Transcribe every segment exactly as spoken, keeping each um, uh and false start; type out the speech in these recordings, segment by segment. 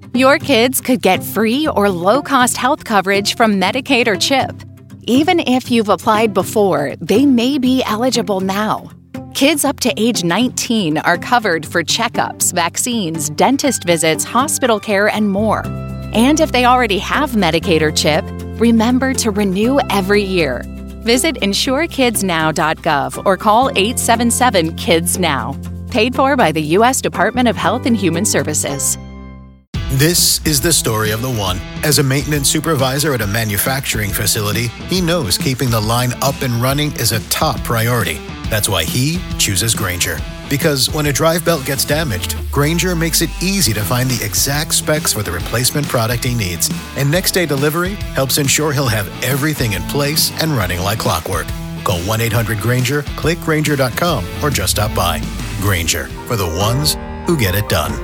Your kids could get free or low-cost health coverage from Medicaid or CHIP. Even if you've applied before, they may be eligible now. Kids up to age nineteen are covered for checkups, vaccines, dentist visits, hospital care, and more. And if they already have Medicaid or CHIP, remember to renew every year. Visit insure kids now dot gov or call eight seven seven kids now. Paid for by the U S Department of Health and Human Services. This is the story of the one. As a maintenance supervisor at a manufacturing facility, he knows keeping the line up and running is a top priority. That's why he chooses Grainger. Because when a drive belt gets damaged, Grainger makes it easy to find the exact specs for the replacement product he needs. And next day delivery helps ensure he'll have everything in place and running like clockwork. Call one eight hundred Grainger, click Grainger dot com, or just stop by. Grainger, for the ones who get it done.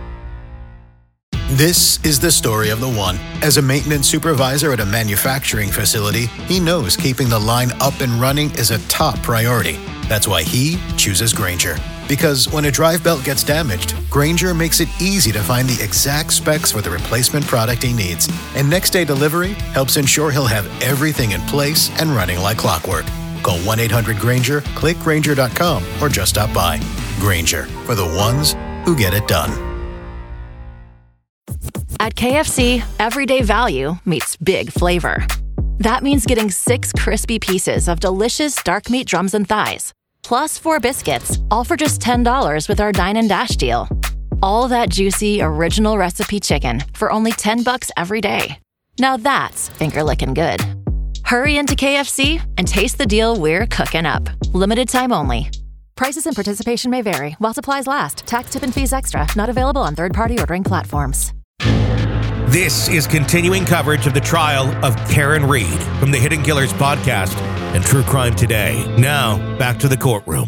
This is the story of the one. As a maintenance supervisor at a manufacturing facility, he knows keeping the line up and running is a top priority. That's why he chooses Grainger. Because when a drive belt gets damaged, Grainger makes it easy to find the exact specs for the replacement product he needs. And next day delivery helps ensure he'll have everything in place and running like clockwork. Call one eight hundred Grainger, click Grainger dot com, or just stop by. Grainger, for the ones who get it done. At K F C, everyday value meets big flavor. That means getting six crispy pieces of delicious dark meat drums and thighs, plus four biscuits, all for just ten dollars with our Dine and Dash deal. All that juicy, original recipe chicken for only ten bucks every day. Now that's finger-licking good. Hurry into K F C and taste the deal we're cooking up. Limited time only. Prices and participation may vary while supplies last. Tax, tip, and fees extra. Not available on third-party ordering platforms. This is continuing coverage of the trial of Karen Read from the Hidden Killers podcast and True Crime Today. Now, back to the courtroom.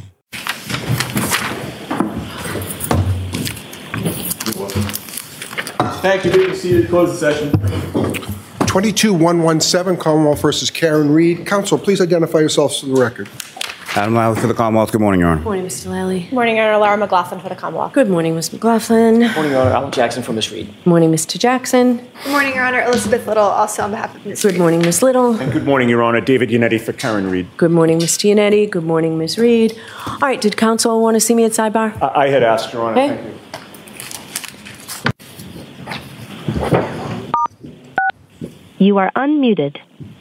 Thank you. Be seated. Close the session. twenty-two one seventeen, Commonwealth versus Karen Read. Counsel, please identify yourselves for the record. Adam Lally for the Commonwealth. Good morning, Your Honor. Good morning, Mister Lally. Good morning, Your Honor. Laura McLaughlin for the Commonwealth. Good morning, Miz McLaughlin. Good morning, Your Honor. Alan Jackson for Miz Read. Good morning, Mister Jackson. Good morning, Your Honor. Elizabeth Little, also on behalf of Miz Good Read. morning, Miz Little. And good morning, Your Honor. David Yannetti for Karen Read. Good morning, Mister Yannetti. Good morning, Miz Read. All right, did counsel want to see me at sidebar? I, I had asked, Your Honor. Okay. Thank you. You are unmuted.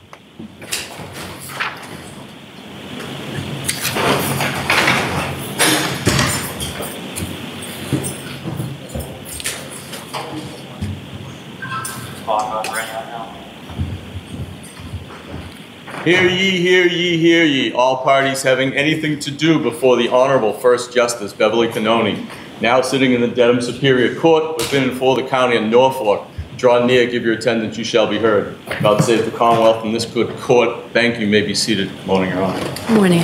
Hear ye, hear ye, hear ye, all parties having anything to do before the Honorable First Justice Beverly Cannoni, now sitting in the Dedham Superior Court within and for the County of Norfolk. Draw near, give your attendance, you shall be heard. Vouchsafe the Commonwealth in this good court. Thank you, may be seated. Morning, Your Honor. Good morning.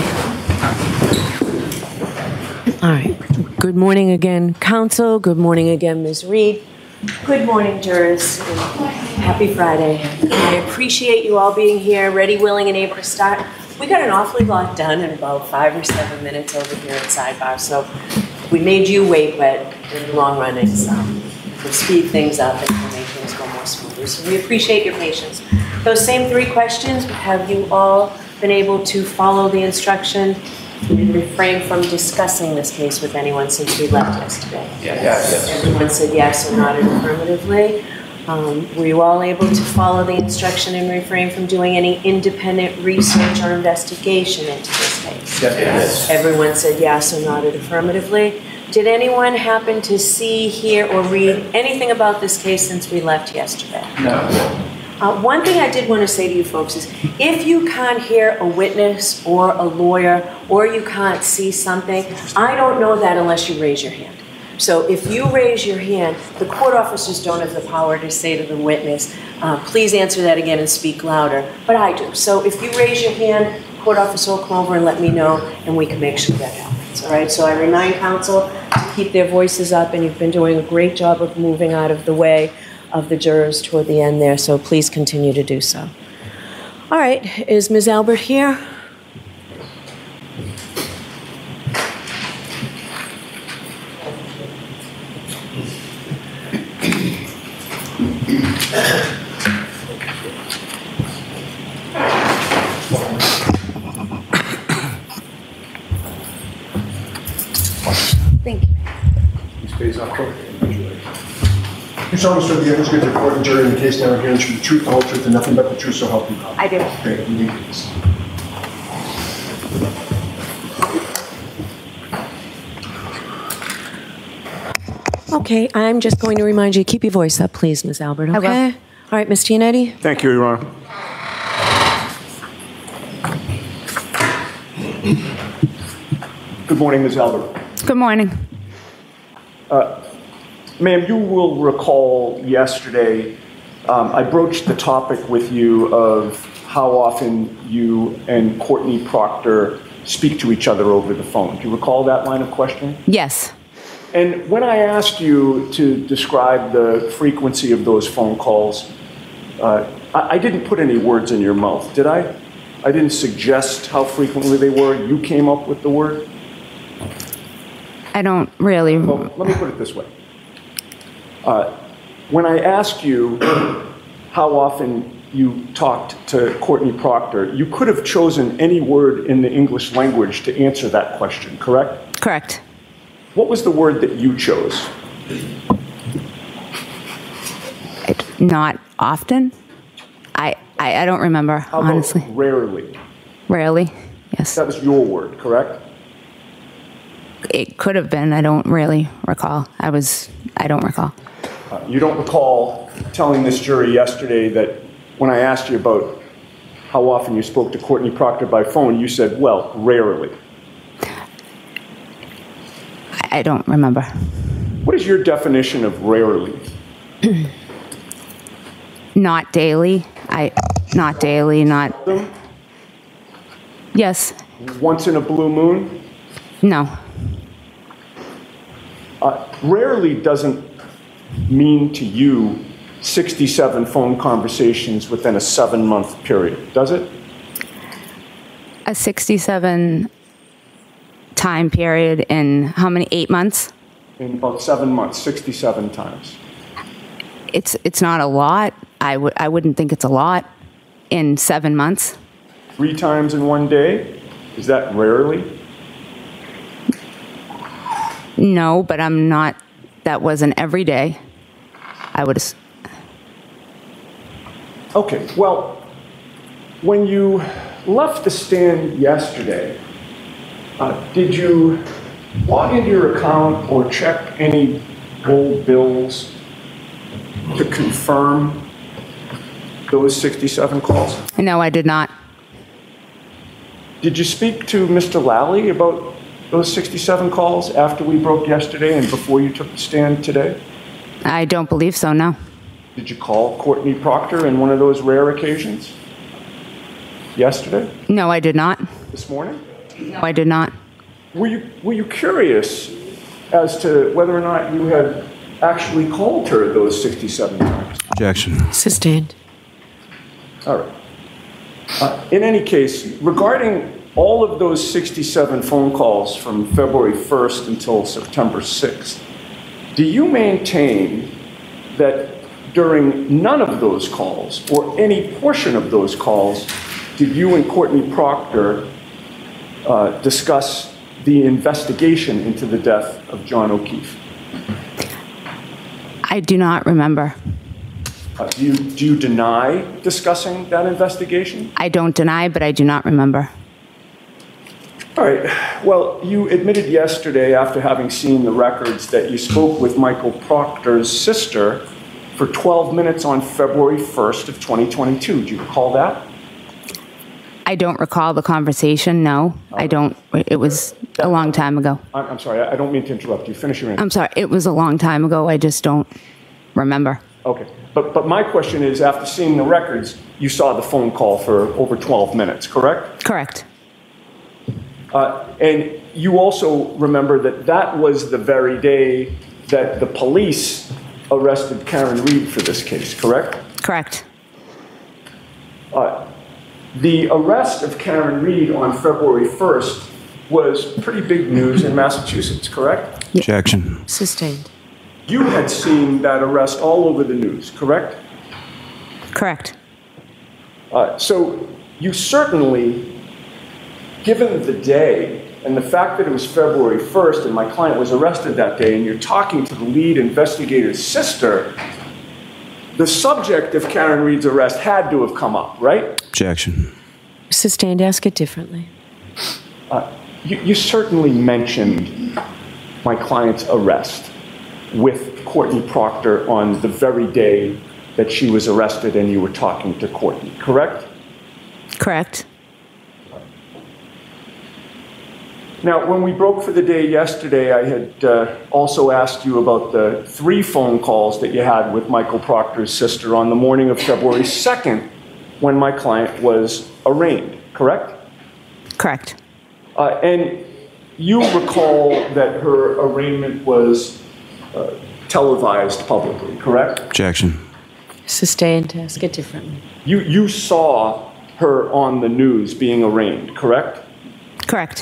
All right. Good morning again, counsel. Good morning again, Miz Read. Good morning, jurors. Happy Friday. I appreciate you all being here, ready, willing, and able to start. We got an awfully lot done in about five or seven minutes over here at sidebar, so we made you wait, but in the long run, it's um, we'll speed things up and we'll make things go more smoothly. So we appreciate your patience. Those same three questions, have you all been able to follow the instruction and refrain from discussing this case with anyone since we left yesterday? Yes. yes. Everyone said yes or nodded affirmatively. Um, were you all able to follow the instruction and refrain from doing any independent research or investigation into this case? Yes. yes. Everyone said yes or nodded affirmatively. Did anyone happen to see, hear, or read anything about this case since we left yesterday? No. Uh, one thing I did want to say to you folks is, if you can't hear a witness or a lawyer, or you can't see something, I don't know that unless you raise your hand. So if you raise your hand, the court officers don't have the power to say to the witness, uh, please answer that again and speak louder, but I do. So if you raise your hand, court officer will come over and let me know, and we can make sure that happens. All right, so I remind counsel to keep their voices up, and you've been doing a great job of moving out of the way of the jurors toward the end there, so please continue to do so. All right, is Miz Albert here? Thank you. Please face up, court. You solemnly swear the evidence given to the court and jury in the case now against you the truth, the whole truth, and nothing but the truth, so help you God. I do. Okay, you may please. Okay, I'm just going to remind you, keep your voice up, please, Miz Albert, okay? I will. All right, Miz Giannetti? Thank you, Your Honor. Good morning, Miz Albert. Good morning. Uh, ma'am, you will recall yesterday um, I broached the topic with you of how often you and Courtney Proctor speak to each other over the phone. Do you recall that line of questioning? Yes. And when I asked you to describe the frequency of those phone calls, uh, I, I didn't put any words in your mouth, did I? I didn't suggest how frequently they were. You came up with the word? I don't really... Well, let me put it this way. Uh, when I asked you how often you talked to Courtney Proctor, you could have chosen any word in the English language to answer that question, correct? Correct. What was the word that you chose? It, not often. I, I I don't remember, How about honestly. Rarely. Rarely, yes. That was your word, correct? It could have been. I don't really recall. I was. I don't recall. Uh, you don't recall telling this jury yesterday that when I asked you about how often you spoke to Courtney Proctor by phone, you said, well, rarely. I don't remember. What is your definition of rarely? Not daily. I, not daily, not... Yes. Once in a blue moon? No. Uh, rarely doesn't mean to you sixty-seven phone conversations within a seven-month period, does it? A sixty-seven time period in how many, eight months? In about seven months, sixty-seven times. It's it's not a lot. I would I wouldn't think it's a lot in seven months. Three times in one day? Is that rarely? No, but I'm not, that wasn't every day. I would have... Okay, well, when you left the stand yesterday, uh, did you log into your account or check any old bills to confirm those sixty-seven calls? No, I did not. Did you speak to Mister Lally about those sixty-seven calls after we broke yesterday and before you took the stand today? I don't believe so, no. Did you call Courtney Proctor in one of those rare occasions? Yesterday? No, I did not. This morning? No, I did not. Were you, were you curious as to whether or not you had actually called her those sixty-seven times? Objection. Sustained. All right. Uh, in any case, regarding all of those sixty-seven phone calls from February first until September sixth, do you maintain that during none of those calls, or any portion of those calls, did you and Courtney Proctor uh, discuss the investigation into the death of John O'Keefe? I do not remember. Uh, do you, do you deny discussing that investigation? I don't deny, but I do not remember. All right. Well, you admitted yesterday, after having seen the records, that you spoke with Michael Proctor's sister for twelve minutes on February first of twenty twenty-two. Do you recall that? I don't recall the conversation, no. I don't. It was a long time ago. I'm, I'm sorry. I don't mean to interrupt you. Finish your answer. I'm sorry. It was a long time ago. I just don't remember. Okay. But, but my question is, after seeing the records, you saw the phone call for over twelve minutes, correct? Correct. Uh, and you also remember that that was the very day that the police arrested Karen Reed for this case, correct? Correct. Uh, the arrest of Karen Reed on February first was pretty big news in Massachusetts, correct? Objection. Sustained. you had seen that arrest all over the news, correct? Correct. Uh, so you certainly, given the day and the fact that it was February first and my client was arrested that day, and you're talking to the lead investigator's sister, the subject of Karen Reed's arrest had to have come up, right? Objection. Sustained. Ask it differently. Uh, you, you certainly mentioned my client's arrest with Courtney Proctor on the very day that she was arrested and you were talking to Courtney, correct? Correct. Now, when we broke for the day yesterday, I had uh, also asked you about the three phone calls that you had with Michael Proctor's sister on the morning of February second when my client was arraigned, correct? Correct. Uh, and you recall that her arraignment was uh, televised publicly, correct? Objection. Sustained. Ask it differently. You, you saw her on the news being arraigned, correct? Correct.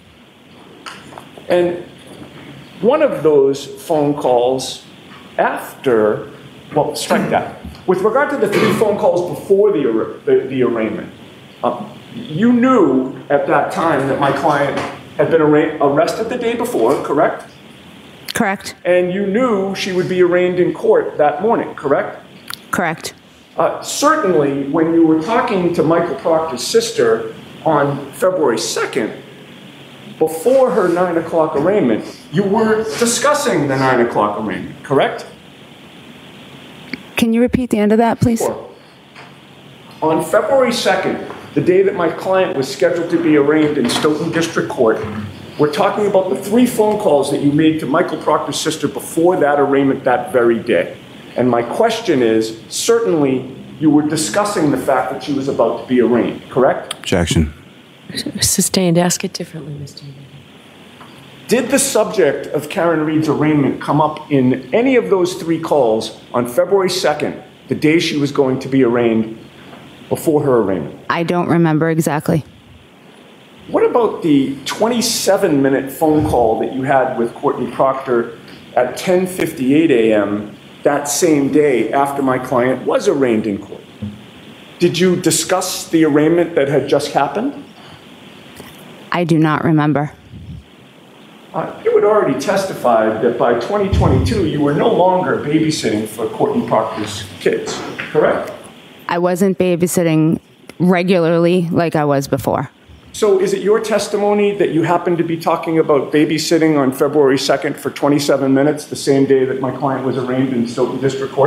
And one of those phone calls after, well, strike that. With regard to the three phone calls before the, ar- the, the arraignment, uh, you knew at that time that my client had been arra- arrested the day before, correct? Correct. And you knew she would be arraigned in court that morning, correct? Correct. Uh, certainly, when you were talking to Michael Proctor's sister on February second, before her nine o'clock arraignment, you were discussing the nine o'clock arraignment, correct? Can you repeat the end of that, please? Sure. On February second, the day that my client was scheduled to be arraigned in Stoughton District Court, we're talking about the three phone calls that you made to Michael Proctor's sister before that arraignment that very day. And my question is, certainly you were discussing the fact that she was about to be arraigned, correct? Objection. Sustained. Ask it differently, Mister Reed. Did the subject of Karen Reed's arraignment come up in any of those three calls on February second, the day she was going to be arraigned, before her arraignment? I don't remember exactly. What about the twenty-seven minute phone call that you had with Courtney Proctor at ten fifty-eight a.m. that same day after my client was arraigned in court? Did you discuss the arraignment that had just happened? I do not remember. Uh, you had already testified that by twenty twenty-two, you were no longer babysitting for Courtney Proctor's kids, correct? I wasn't babysitting regularly like I was before. So is it your testimony that you happened to be talking about babysitting on February second for twenty-seven minutes, the same day that my client was arraigned in Stoughton District Court?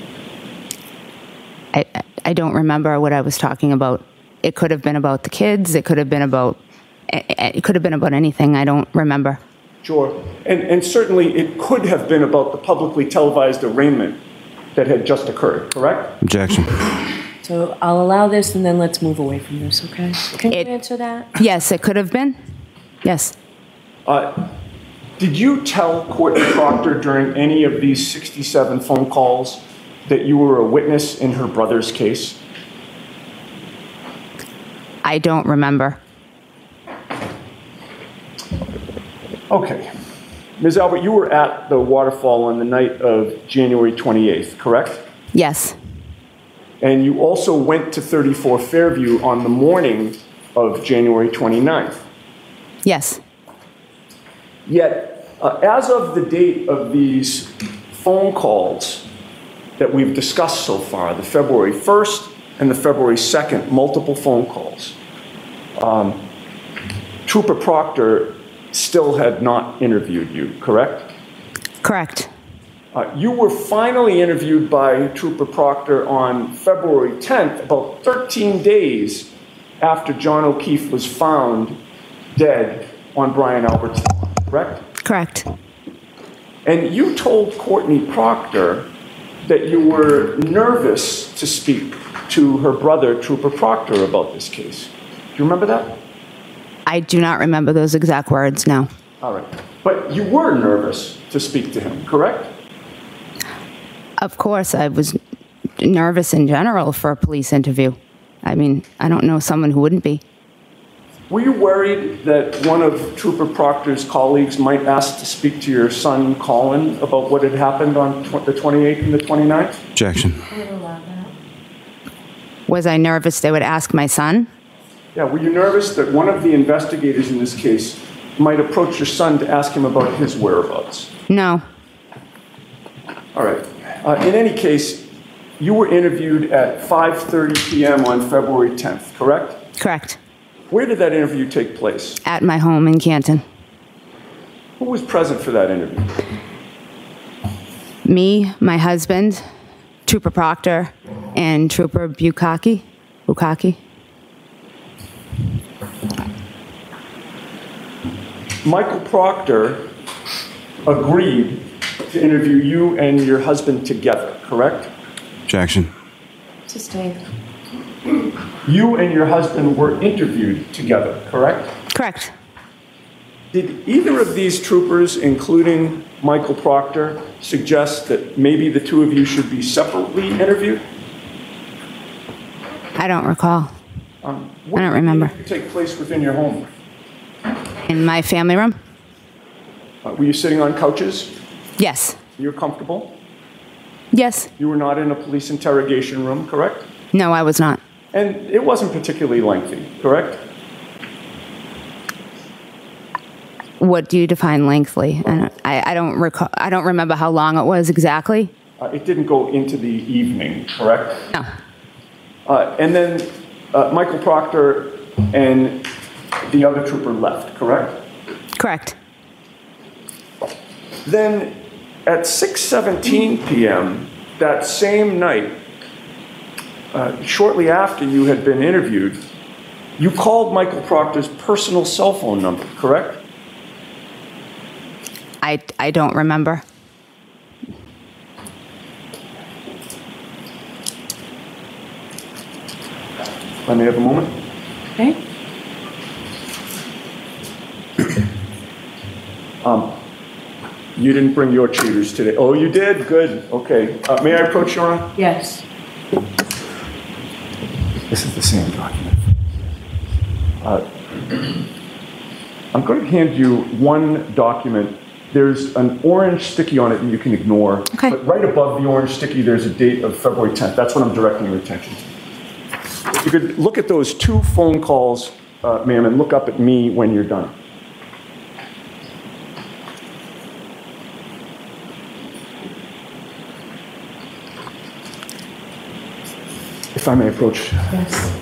I, I don't remember what I was talking about. It could have been about the kids. It could have been about, it could have been about anything. I don't remember. Sure. And, and certainly it could have been about the publicly televised arraignment that had just occurred, correct? Objection. So I'll allow this, and then let's move away from this, okay? Can It- you answer that? Yes, it could have been. Yes. Uh, did you tell Courtney Proctor during any of these sixty-seven phone calls that you were a witness in her brother's case? I don't remember. Okay. Miz Albert, you were at the waterfall on the night of January twenty-eighth, correct? Yes. And you also went to thirty-four Fairview on the morning of January twenty-ninth. Yes. Yet, uh, as of the date of these phone calls that we've discussed so far, the February first and the February second, multiple phone calls, um, Trooper Proctor still had not interviewed you, correct? Correct. Uh, you were finally interviewed by Trooper Proctor on February tenth, about thirteen days after John O'Keefe was found dead on Brian Albert's lawn, correct? Correct. And you told Courtney Proctor that you were nervous to speak to her brother, Trooper Proctor, about this case. Do you remember that? I do not remember those exact words, no. All right. But you were nervous to speak to him, correct? Of course, I was nervous in general for a police interview. I mean, I don't know someone who wouldn't be. Were you worried that one of Trooper Proctor's colleagues might ask to speak to your son, Colin, about what had happened on tw- the twenty-eighth and the twenty-ninth? Objection. Was I nervous they would ask my son? Yeah, were you nervous that one of the investigators in this case might approach your son to ask him about his whereabouts? No. All right. Uh, in any case, you were interviewed at five thirty p.m. on February tenth, correct? Correct. Where did that interview take place? At my home in Canton. Who was present for that interview? Me, my husband, Trooper Proctor, and Trooper Bukaki. Bukaki. Michael Proctor agreed to interview you and your husband together, correct? Objection. Sustained. You and your husband were interviewed together, correct? Correct. Did either of these troopers, including Michael Proctor, suggest that maybe the two of you should be separately interviewed? I don't recall. Um, I don't remember. What did take place within your home? In my family room? Uh, were you sitting on couches? Yes. You're comfortable? Yes. You were not in a police interrogation room, correct? No, I was not. And it wasn't particularly lengthy, correct? What do you define lengthily? I don't, I, I don't recall. I don't remember how long it was exactly. Uh, it didn't go into the evening, correct? No. Uh, and then uh, Michael Proctor and the other trooper left, correct? Correct. Then at six seventeen p.m. that same night, uh, shortly after you had been interviewed, you called Michael Proctor's personal cell phone number, correct? I, I don't remember. Let me have a moment. Okay. Um, you didn't bring your cheaters today. Oh, you did? Good. Okay. Uh, may I approach, Your Honor? Yes. This is the same document. Uh, I'm going to hand you one document. There's an orange sticky on it that you can ignore. Okay. But right above the orange sticky, there's a date of February tenth. That's what I'm directing your attention to. If you could look at those two phone calls, uh, ma'am, and look up at me when you're done. If I may approach. Yes.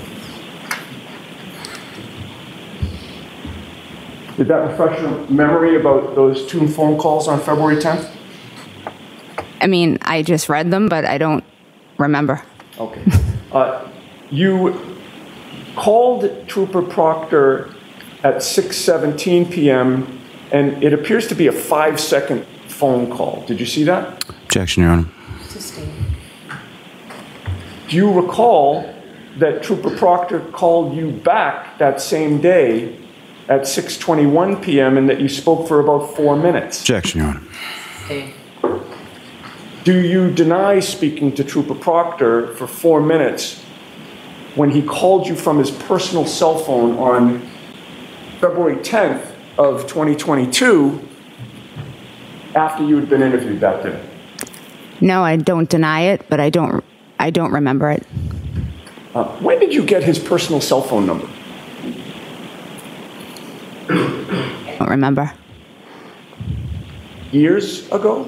Did that refresh your memory about those two phone calls on February tenth? I mean, I just read them, but I don't remember. Okay. Uh, you called Trooper Proctor at six seventeen p.m., and it appears to be a five-second phone call. Did you see that? Objection, Your Honor. Do you recall that Trooper Proctor called you back that same day at six twenty-one p.m. and that you spoke for about four minutes? Objection, Your Honor. Okay. Do you deny speaking to Trooper Proctor for four minutes when he called you from his personal cell phone on February tenth of twenty twenty-two after you had been interviewed that day? No, I don't deny it, but I don't. I don't remember it. Uh, when did you get his personal cell phone number? I don't remember. Years ago?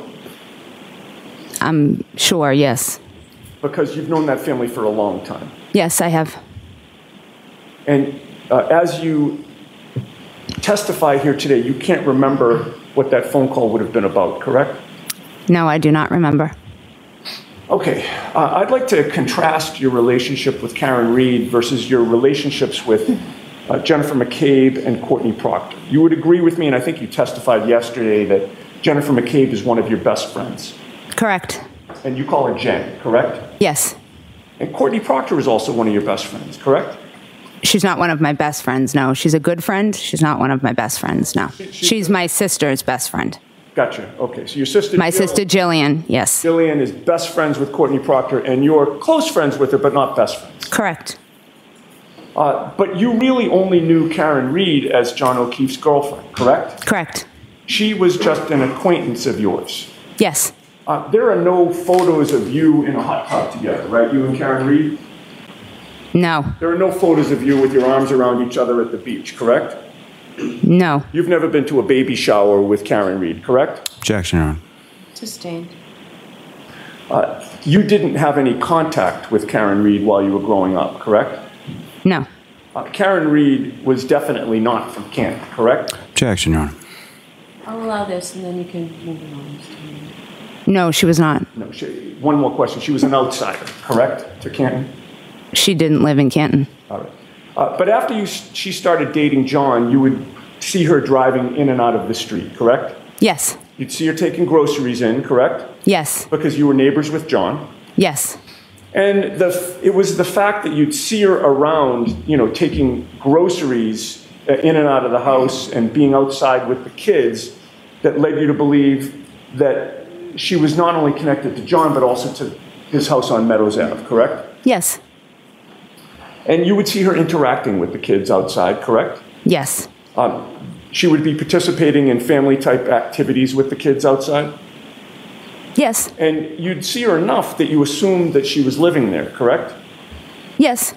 I'm sure, yes. Because you've known that family for a long time. Yes, I have. And uh, as you testify here today, you can't remember what that phone call would have been about, correct? No, I do not remember. Okay, uh, I'd like to contrast your relationship with Karen Reed versus your relationships with uh, Jennifer McCabe and Courtney Proctor. You would agree with me, and I think you testified yesterday, that Jennifer McCabe is one of your best friends. Correct. And you call her Jen, correct? Yes. And Courtney Proctor is also one of your best friends, correct? She's not one of my best friends, no. She's a good friend. She's not one of my best friends, no. She, she's my sister's best friend. Gotcha. Okay, so your sister... My Jill, sister Jillian, yes. Jillian is best friends with Courtney Proctor, and you're close friends with her, but not best friends. Correct. Uh, but you really only knew Karen Reed as John O'Keefe's girlfriend, correct? Correct. She was just an acquaintance of yours. Yes. Uh, there are no photos of you in a hot tub together, right? You and Karen Reed? No. There are no photos of you with your arms around each other at the beach, correct? No. You've never been to a baby shower with Karen Reed, correct? Objection, Your Honor. Sustained. Uh, you didn't have any contact with Karen Reed while you were growing up, correct? No. Uh, Karen Reed was definitely not from Canton, correct? Objection, Your Honor. I'll allow this, and then you can move it on. No, she was not. No. She, one more question. She was an outsider, correct, to Canton? She didn't live in Canton. All right. Uh, but after you, she started dating John, you would see her driving in and out of the street, correct? Yes. You'd see her taking groceries in, correct? Yes. Because you were neighbors with John. Yes. And the, it was the fact that you'd see her around, you know, taking groceries in and out of the house and being outside with the kids that led you to believe that she was not only connected to John, but also to his house on Meadows Ave, correct? Yes. And you would see her interacting with the kids outside, correct? Yes. Um, she would be participating in family-type activities with the kids outside? Yes. And you'd see her enough that you assumed that she was living there, correct? Yes.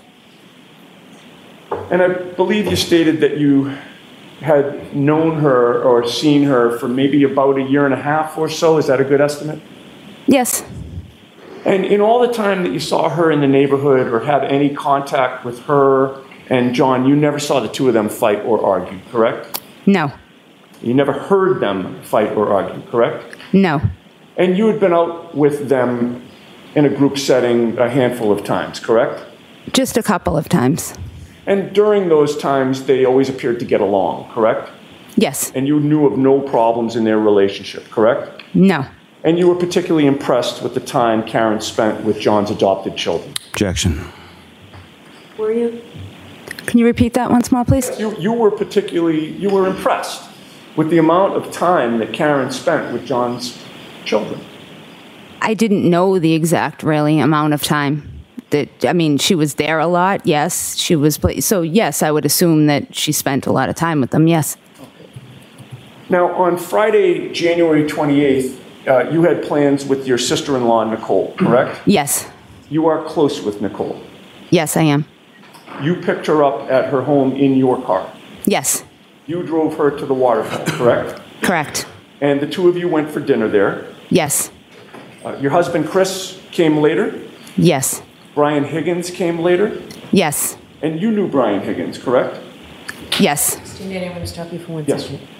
And I believe you stated that you had known her or seen her for maybe about a year and a half or so. Is that a good estimate? Yes. And in all the time that you saw her in the neighborhood or had any contact with her and John, you never saw the two of them fight or argue, correct? No. You never heard them fight or argue, correct? No. And you had been out with them in a group setting a handful of times, correct? Just a couple of times. And during those times, they always appeared to get along, correct? Yes. And you knew of no problems in their relationship, correct? No. And you were particularly impressed with the time Karen spent with John's adopted children. Objection. Were you? Can you repeat that once more, please? You, you were particularly, you were impressed with the amount of time that Karen spent with John's children. I didn't know the exact, really, amount of time. That I mean, she was there a lot, yes. She was, so yes, I would assume that she spent a lot of time with them, yes. Okay. Now, on Friday, January twenty-eighth, uh, you had plans with your sister-in-law, Nicole, correct? Yes. You are close with Nicole. Yes, I am. You picked her up at her home in your car. Yes. You drove her to the waterfall, correct? Correct. And the two of you went for dinner there. Yes. Uh, your husband, Chris, came later. Yes. Brian Higgins came later. Yes. And you knew Brian Higgins, correct? Yes. Stand there, I'm going to stop you for one yes. second.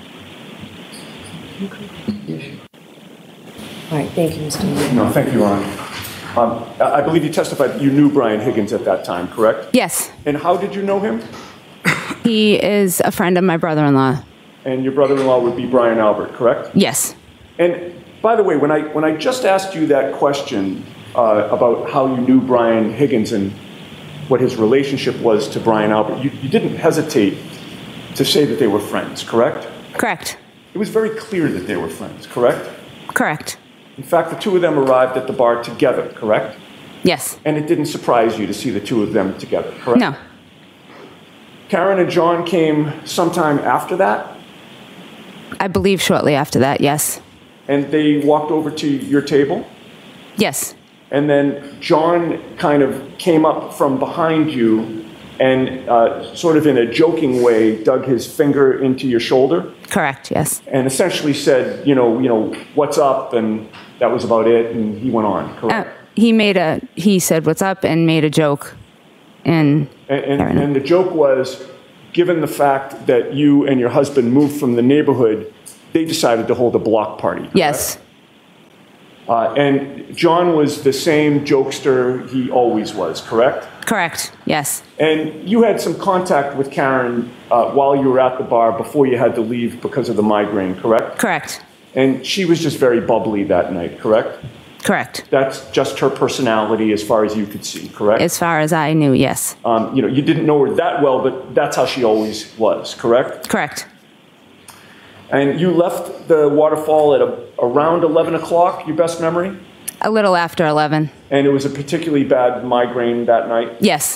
All right, thank you, Mister Lee. No, thank you, Ron. Um, I believe you testified that you knew Brian Higgins at that time, correct? Yes. And how did you know him? He is a friend of my brother-in-law. And your brother-in-law would be Brian Albert, correct? Yes. And by the way, when I when I just asked you that question uh, about how you knew Brian Higgins and what his relationship was to Brian Albert, you, you didn't hesitate to say that they were friends, correct? Correct. It was very clear that they were friends, correct? Correct. In fact, the two of them arrived at the bar together, correct? Yes. And it didn't surprise you to see the two of them together, correct? No. Karen and John came sometime after that? I believe shortly after that, yes. And they walked over to your table? Yes. And then John kind of came up from behind you and uh, sort of in a joking way dug his finger into your shoulder? Correct, yes. And essentially said, you know, you know, what's up? And that was about it. And he went on, correct? Uh, he made a, he said, what's up, and made a joke. And, and, and, and the joke was, given the fact that you and your husband moved from the neighborhood, they decided to hold a block party, correct? Yes. Uh, and John was the same jokester he always was, correct? Correct, yes. And you had some contact with Karen uh, while you were at the bar before you had to leave because of the migraine, correct? Correct. And she was just very bubbly that night, correct? Correct. That's just her personality as far as you could see, correct? As far as I knew, yes. Um, you know, you didn't know her that well, but that's how she always was, correct? Correct. And you left the waterfall at a, around eleven o'clock, your best memory? A little after eleven. And it was a particularly bad migraine that night? Yes.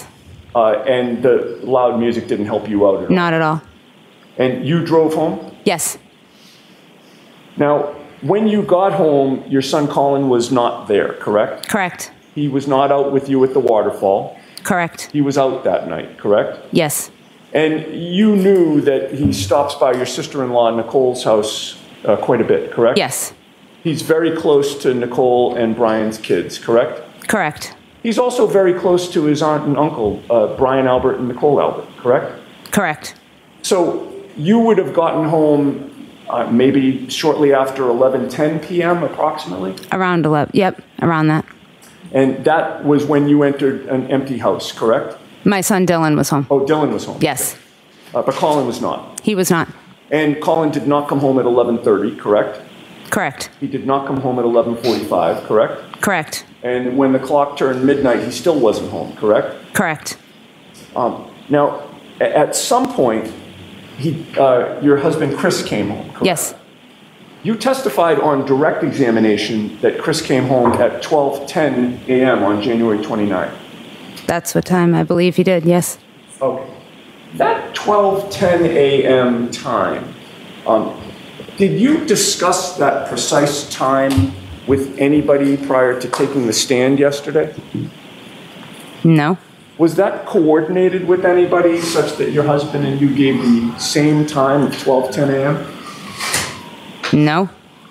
Uh, and the loud music didn't help you out at all? Not at all. And you drove home? Yes. Now, when you got home, your son Colin was not there, correct? Correct. He was not out with you at the waterfall? Correct. He was out that night, correct? Yes. And you knew that he stops by your sister-in-law Nicole's house uh, quite a bit, correct? Yes. He's very close to Nicole and Brian's kids, correct? Correct. He's also very close to his aunt and uncle, uh, Brian Albert and Nicole Albert, correct? Correct. So you would have gotten home uh, maybe shortly after eleven ten p.m. approximately? Around eleven, yep, around that. And that was when you entered an empty house, correct? My son Dylan was home. Oh, Dylan was home. Yes. Uh, but Colin was not. He was not. And Colin did not come home at eleven thirty, correct? Correct. He did not come home at eleven forty-five, correct? Correct. And when the clock turned midnight, he still wasn't home, correct? Correct. Um, now, a- at some point, he, uh, your husband Chris came home, correct? Yes. You testified on direct examination that Chris came home at twelve ten a.m. on January twenty-ninth. That's what time I believe he did, yes. Okay. That twelve ten a.m. time, um, did you discuss that precise time with anybody prior to taking the stand yesterday? No. Was that coordinated with anybody such that your husband and you gave the same time of twelve ten a.m.? No.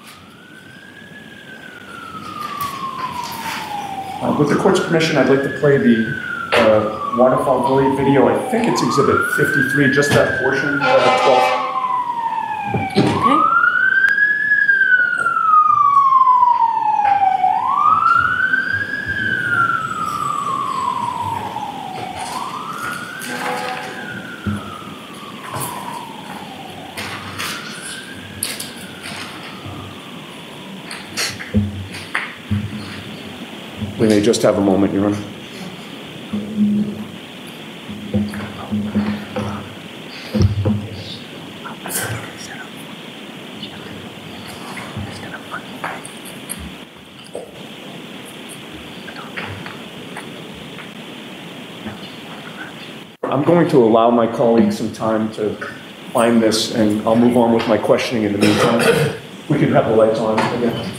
Uh, with the court's permission, I'd like to play the uh, Waterfall Gully video. I think it's Exhibit fifty-three, just that portion, uh, twelve. Okay. We may just have a moment, Your Honor. I'm going to allow my colleagues some time to find this, and I'll move on with my questioning in the meantime. We can have the lights on again.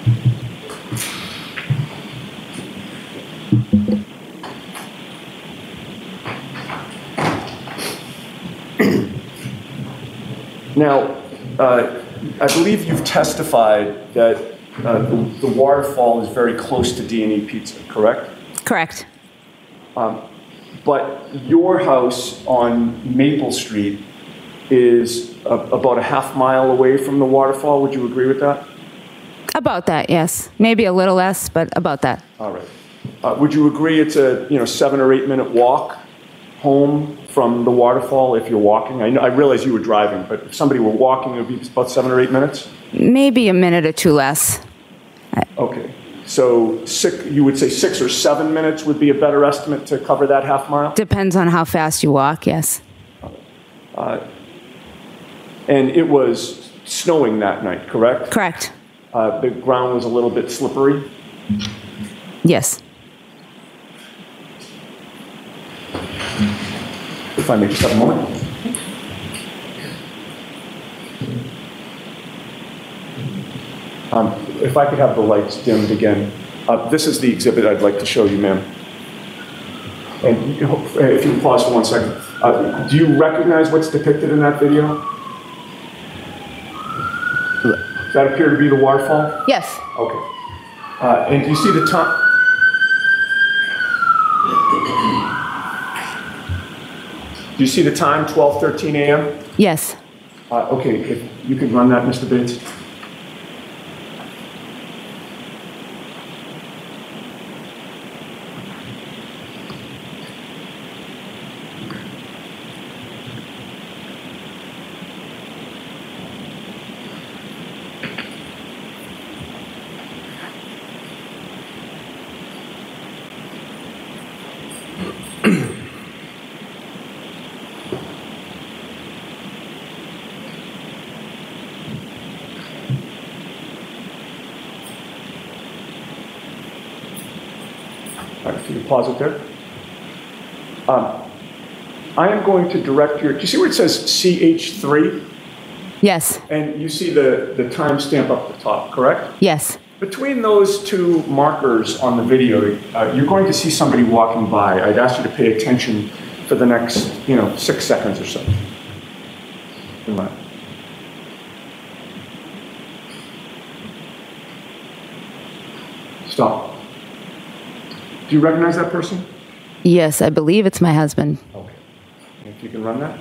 Now, uh, I believe you've testified that uh, the, the waterfall is very close to D and E Pizza, correct? Correct. Um, but your house on Maple Street is a, about a half mile away from the waterfall. Would you agree with that? About that, yes. Maybe a little less, but about that. All right. Uh, would you agree it's a you know seven or eight minute walk home from the waterfall if you're walking? I, know, I realize you were driving, but if somebody were walking, it would be about seven or eight minutes? Maybe a minute or two less. Okay. So six, you would say six or seven minutes would be a better estimate to cover that half mile? Depends on how fast you walk, yes. Uh, and it was snowing that night, correct? Correct. Uh, the ground was a little bit slippery? Yes. If I may just have a moment. Um, if I could have the lights dimmed again. Uh, this is the exhibit I'd like to show you, ma'am. And you know, if you can pause for one second. Uh, do you recognize what's depicted in that video? Does that appear to be the waterfall? Yes. Okay. Uh, and do you see the time? Do you see the time, twelve thirteen a.m.? Yes. Uh, okay, if you could run that, Mister Bates. All right, can you pause it there? Um, I am going to direct your, do you see where it says C H three? Yes. And you see the, the timestamp up the top, correct? Yes. Between those two markers on the video, uh, you're going to see somebody walking by. I'd ask you to pay attention for the next, you know, six seconds or so. Come on. Stop. Do you recognize that person? Yes, I believe it's my husband. Okay. If you can run that.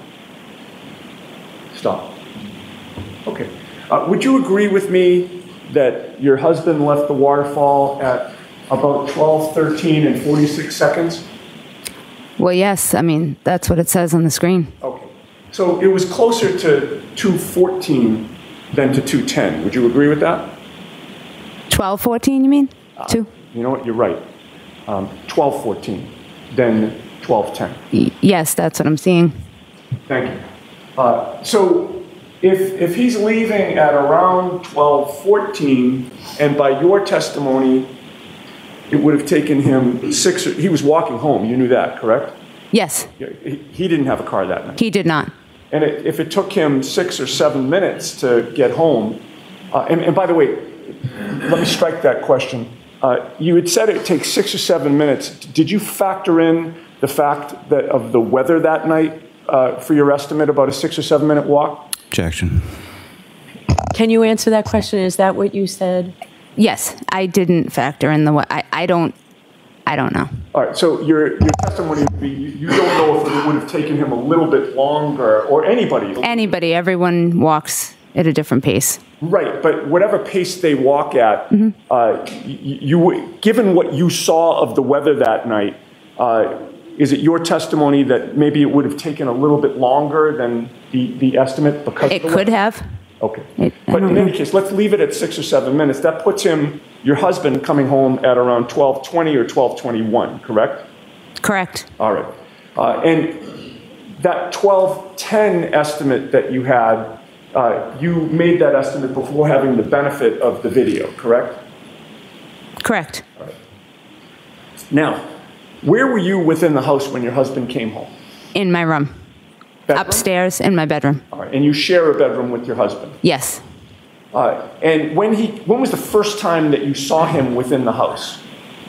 Stop. Okay. Uh, would you agree with me that your husband left the waterfall at about twelve thirteen and forty-six seconds? Well, yes. I mean, that's what it says on the screen. Okay. So it was closer to two fourteen than to two ten. Would you agree with that? twelve fourteen, you mean? Uh, Two? You know what? You're right. Um, twelve fourteen, then twelve ten. Y- yes, that's what I'm seeing. Thank you. Uh, so if if he's leaving at around twelve fourteen, and by your testimony, it would have taken him six, or, he was walking home, you knew that, correct? Yes. He, he didn't have a car that night. He did not. And it, if it took him six or seven minutes to get home, uh, and, and by the way, let me strike that question. Uh, you had said it takes six or seven minutes. Did you factor in the fact that of the weather that night uh, for your estimate about a six or seven minute walk? Objection. Can you answer that question? Is that what you said? Yes, I didn't factor in the. wa- I, I don't. I don't know. All right. So your your testimony would be you, you don't know if it would have taken him a little bit longer, or anybody. Anybody, everyone walks at a different pace. Right, but whatever pace they walk at, mm-hmm. uh, you, you, given what you saw of the weather that night, uh, is it your testimony that maybe it would have taken a little bit longer than the, the estimate because it of the could weather? have. Okay, it, but in know. any case, let's leave it at six or seven minutes. That puts him, your husband, coming home at around twelve twenty or twelve twenty-one, correct? Correct. All right, uh, and that twelve ten estimate that you had. Uh, you made that estimate before having the benefit of the video, correct? Correct. All right. Now, where were you within the house when your husband came home? In my room. Bedroom? Upstairs in my bedroom. All right. And you share a bedroom with your husband? Yes. Uh, and when he, when was the first time that you saw him within the house?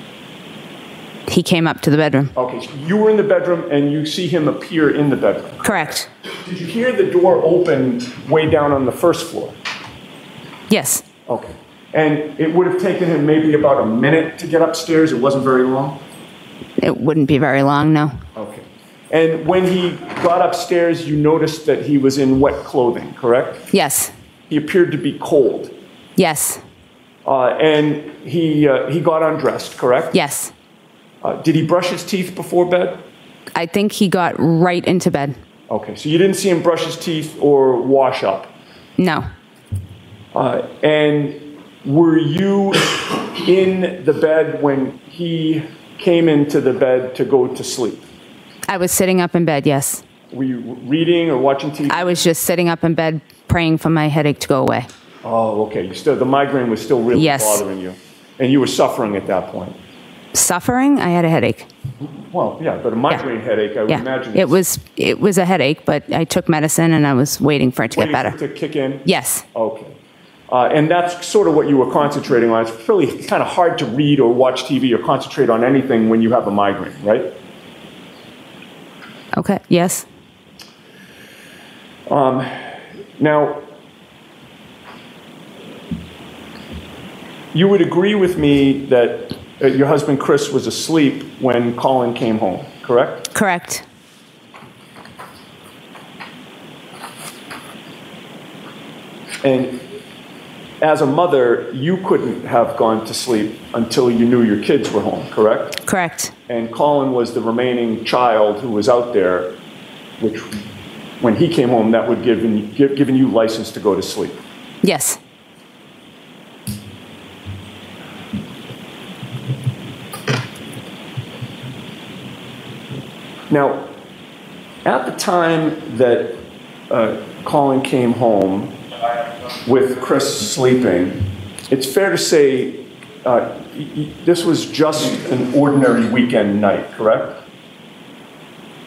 He came up to the bedroom. Okay, so you were in the bedroom and you see him appear in the bedroom. Correct. Did you hear the door open way down on the first floor? Yes. Okay. And it would have taken him maybe about a minute to get upstairs? It wasn't very long? It wouldn't be very long, no. Okay. And when he got upstairs, you noticed that he was in wet clothing, correct? Yes. He appeared to be cold. Yes. Uh, and he, uh, he got undressed, correct? Yes. Uh, did he brush his teeth before bed? I think he got right into bed. Okay, so you didn't see him brush his teeth or wash up? No. Uh, and were you in the bed when he came into the bed to go to sleep? I was sitting up in bed, yes. Were you reading or watching T V? I was just sitting up in bed praying for my headache to go away. Oh, okay. You still, the migraine was still really yes. bothering you. And you were suffering at that point. Suffering? I had a headache. Well, yeah, but a migraine yeah. headache, I would yeah. imagine. It was it was a headache, but I took medicine and I was waiting for it to waiting get better. For it to kick in? Yes. Okay. Uh, and that's sort of what you were concentrating on. It's really kind of hard to read or watch T V or concentrate on anything when you have a migraine, right? Okay, yes. Um, now, you would agree with me that uh, your husband Chris was asleep when Colin came home, correct? Correct. And as a mother, you couldn't have gone to sleep until you knew your kids were home, correct? Correct. And Colin was the remaining child who was out there, which, when he came home, that would give give given you license to go to sleep. Yes. Now, at the time that uh, Colin came home with Chris sleeping, it's fair to say uh, y- y- this was just an ordinary weekend night, correct?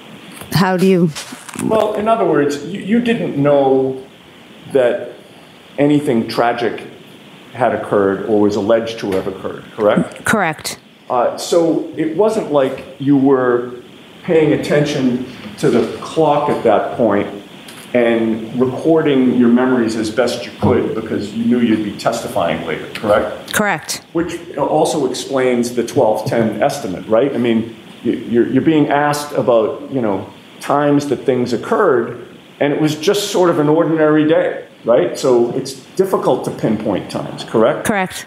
How do you? Well, in other words, you, you didn't know that anything tragic had occurred or was alleged to have occurred, correct? Correct. Uh, so it wasn't like you were paying attention to the clock at that point and recording your memories as best you could because you knew you'd be testifying later, correct? Correct. Which also explains the twelve ten estimate, right? I mean, you're, you're being asked about, you know, times that things occurred, and it was just sort of an ordinary day, right? So it's difficult to pinpoint times, correct? Correct.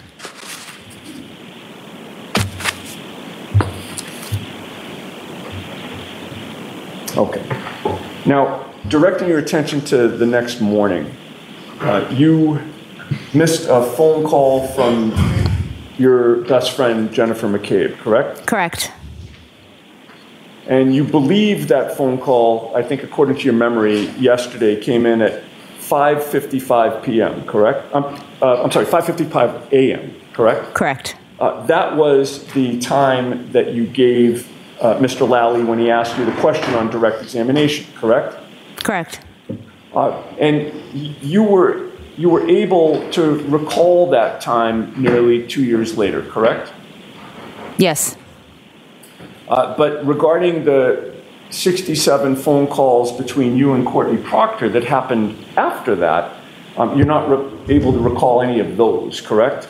Okay. Now, directing your attention to the next morning, uh, you missed a phone call from your best friend, Jennifer McCabe, correct? Correct. And you believe that phone call, I think according to your memory, yesterday came in at five fifty-five p.m., correct? Um, uh, I'm sorry, five fifty-five a.m., correct? Correct. Uh, that was the time that you gave uh, Mister Lally when he asked you the question on direct examination, correct? Correct. Uh, and y- you were you were able to recall that time nearly two years later, correct? Yes. Uh, but regarding the sixty-seven phone calls between you and Courtney Proctor that happened after that, um, you're not re- able to recall any of those, correct?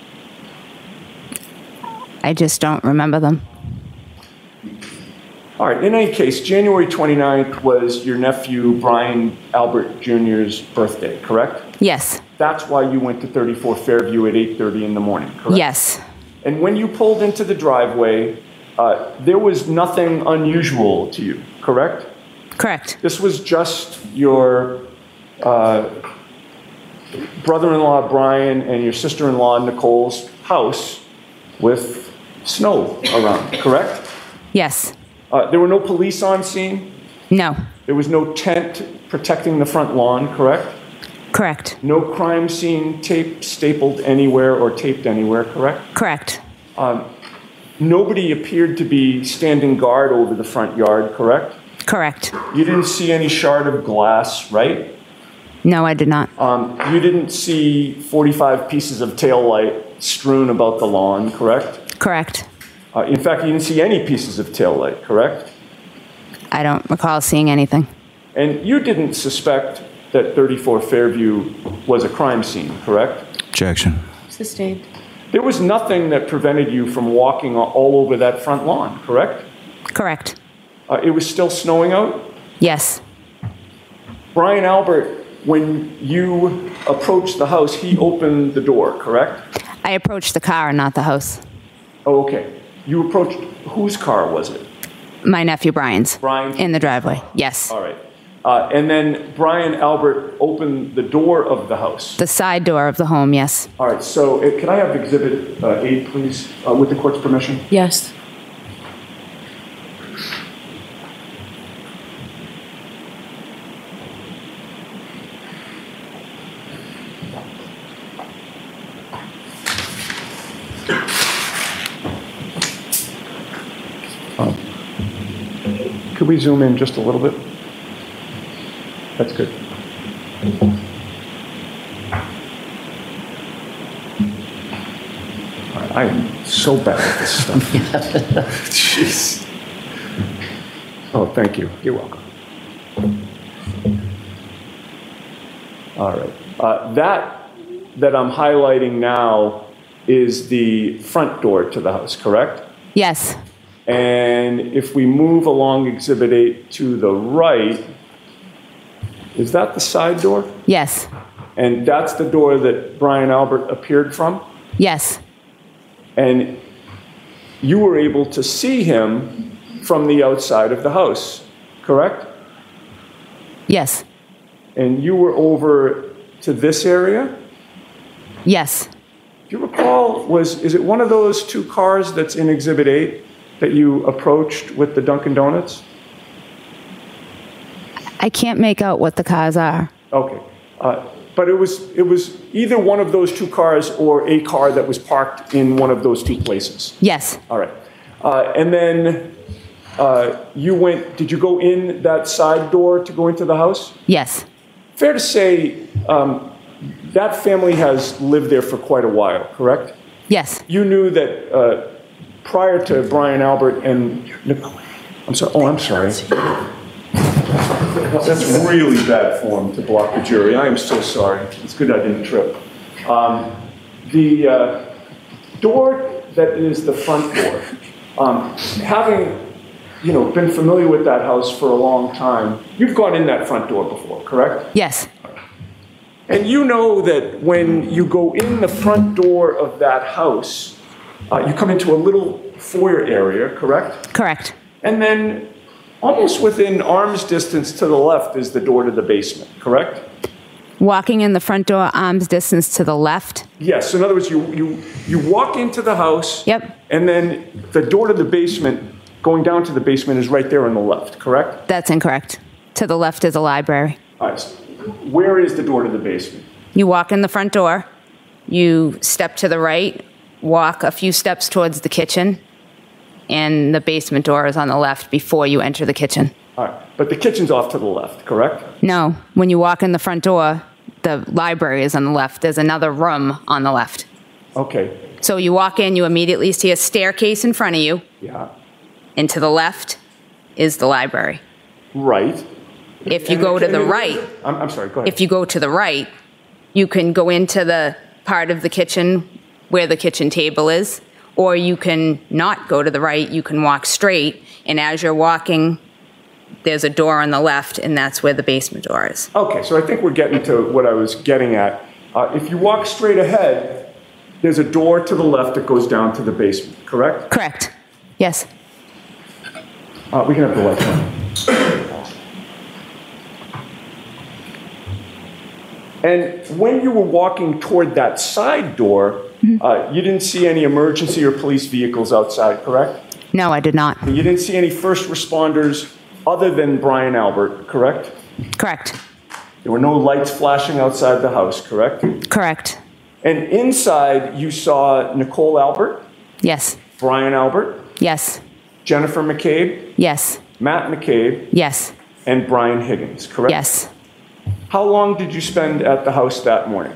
I just don't remember them. All right, in any case, January twenty-ninth was your nephew Brian Albert Junior's birthday, correct? Yes. That's why you went to thirty-four Fairview at eight thirty in the morning, correct? Yes. And when you pulled into the driveway, uh, there was nothing unusual to you, correct? Correct. This was just your uh, brother-in-law Brian and your sister-in-law Nicole's house with snow around, correct? Yes. Uh, there were no police on scene? No. There was no tent protecting the front lawn, correct? Correct. No crime scene tape stapled anywhere or taped anywhere, correct? Correct. Um, nobody appeared to be standing guard over the front yard, correct? Correct. You didn't see any shard of glass, right? No, I did not. Um, you didn't see forty-five pieces of taillight strewn about the lawn, correct? Correct. Uh, in fact, you didn't see any pieces of taillight, correct? I don't recall seeing anything. And you didn't suspect that thirty-four Fairview was a crime scene, correct? Objection. Sustained. There was nothing that prevented you from walking all over that front lawn, correct? Correct. Uh, it was still snowing out? Yes. Brian Albert, when you approached the house, he opened the door, correct? I approached the car, not the house. Oh, okay. You approached, whose car was it? My nephew Brian's. Brian's? In the driveway, yes. All right. Uh, and then Brian Albert opened the door of the house. The side door of the home, yes. All right, so uh, can I have Exhibit uh, eight, please, uh, with the court's permission? Yes. Um, could we zoom in just a little bit? That's good. I am so bad at this stuff. Jeez. Oh, thank you. You're welcome. All right. Uh, that that I'm highlighting now is the front door to the house, correct? Yes. And if we move along Exhibit eight to the right, is that the side door? Yes. And that's the door that Brian Albert appeared from? Yes. And you were able to see him from the outside of the house, correct? Yes. And you were over to this area? Yes. Do you recall, was is it one of those two cars that's in Exhibit eight that you approached with the Dunkin' Donuts? I can't make out what the cars are. Okay. Uh, but it was it was either one of those two cars or a car that was parked in one of those two places? Yes. All right. Uh, and then uh, you went, did you go in that side door to go into the house? Yes. Fair to say um, that family has lived there for quite a while, correct? Yes. You knew that uh, prior to Brian Albert and Nicole, I'm sorry, oh, I'm sorry. That's really bad form to block the jury. I am so sorry. It's good I didn't trip. Um, the uh, door that is the front door, um, having you know, been familiar with that house for a long time, you've gone in that front door before, correct? Yes. And you know that when you go in the front door of that house, uh, you come into a little foyer area, correct? Correct. And then almost within arm's distance to the left is the door to the basement, correct? Walking in the front door, arm's distance to the left? Yes. In other words, you, you, you walk into the house. Yep. And then the door to the basement, going down to the basement, is right there on the left, correct? That's incorrect. To the left is a library. All right. Where is the door to the basement? You walk in the front door, you step to the right, walk a few steps towards the kitchen, and the basement door is on the left before you enter the kitchen. All right. But the kitchen's off to the left, correct? No. When you walk in the front door, the library is on the left. There's another room on the left. Okay. So you walk in, you immediately see a staircase in front of you. Yeah. And to the left is the library. Right. If you And- go to and- the right, I'm, I'm sorry, go ahead. if you go to the right, you can go into the part of the kitchen where the kitchen table is, or you can not go to the right, you can walk straight, and as you're walking, there's a door on the left, and that's where the basement door is. Okay, so I think we're getting to what I was getting at. Uh, if you walk straight ahead, there's a door to the left that goes down to the basement, correct? Correct. Yes. Uh, we can have the lights on. And when you were walking toward that side door, uh, you didn't see any emergency or police vehicles outside, correct? No, I did not. You didn't see any first responders other than Brian Albert, correct? Correct. There were no lights flashing outside the house, correct? Correct. And inside, you saw Nicole Albert, Yes. Brian Albert, Yes. Jennifer McCabe, Yes. Matt McCabe, Yes. and Brian Higgins, correct? Yes. How long did you spend at the house that morning?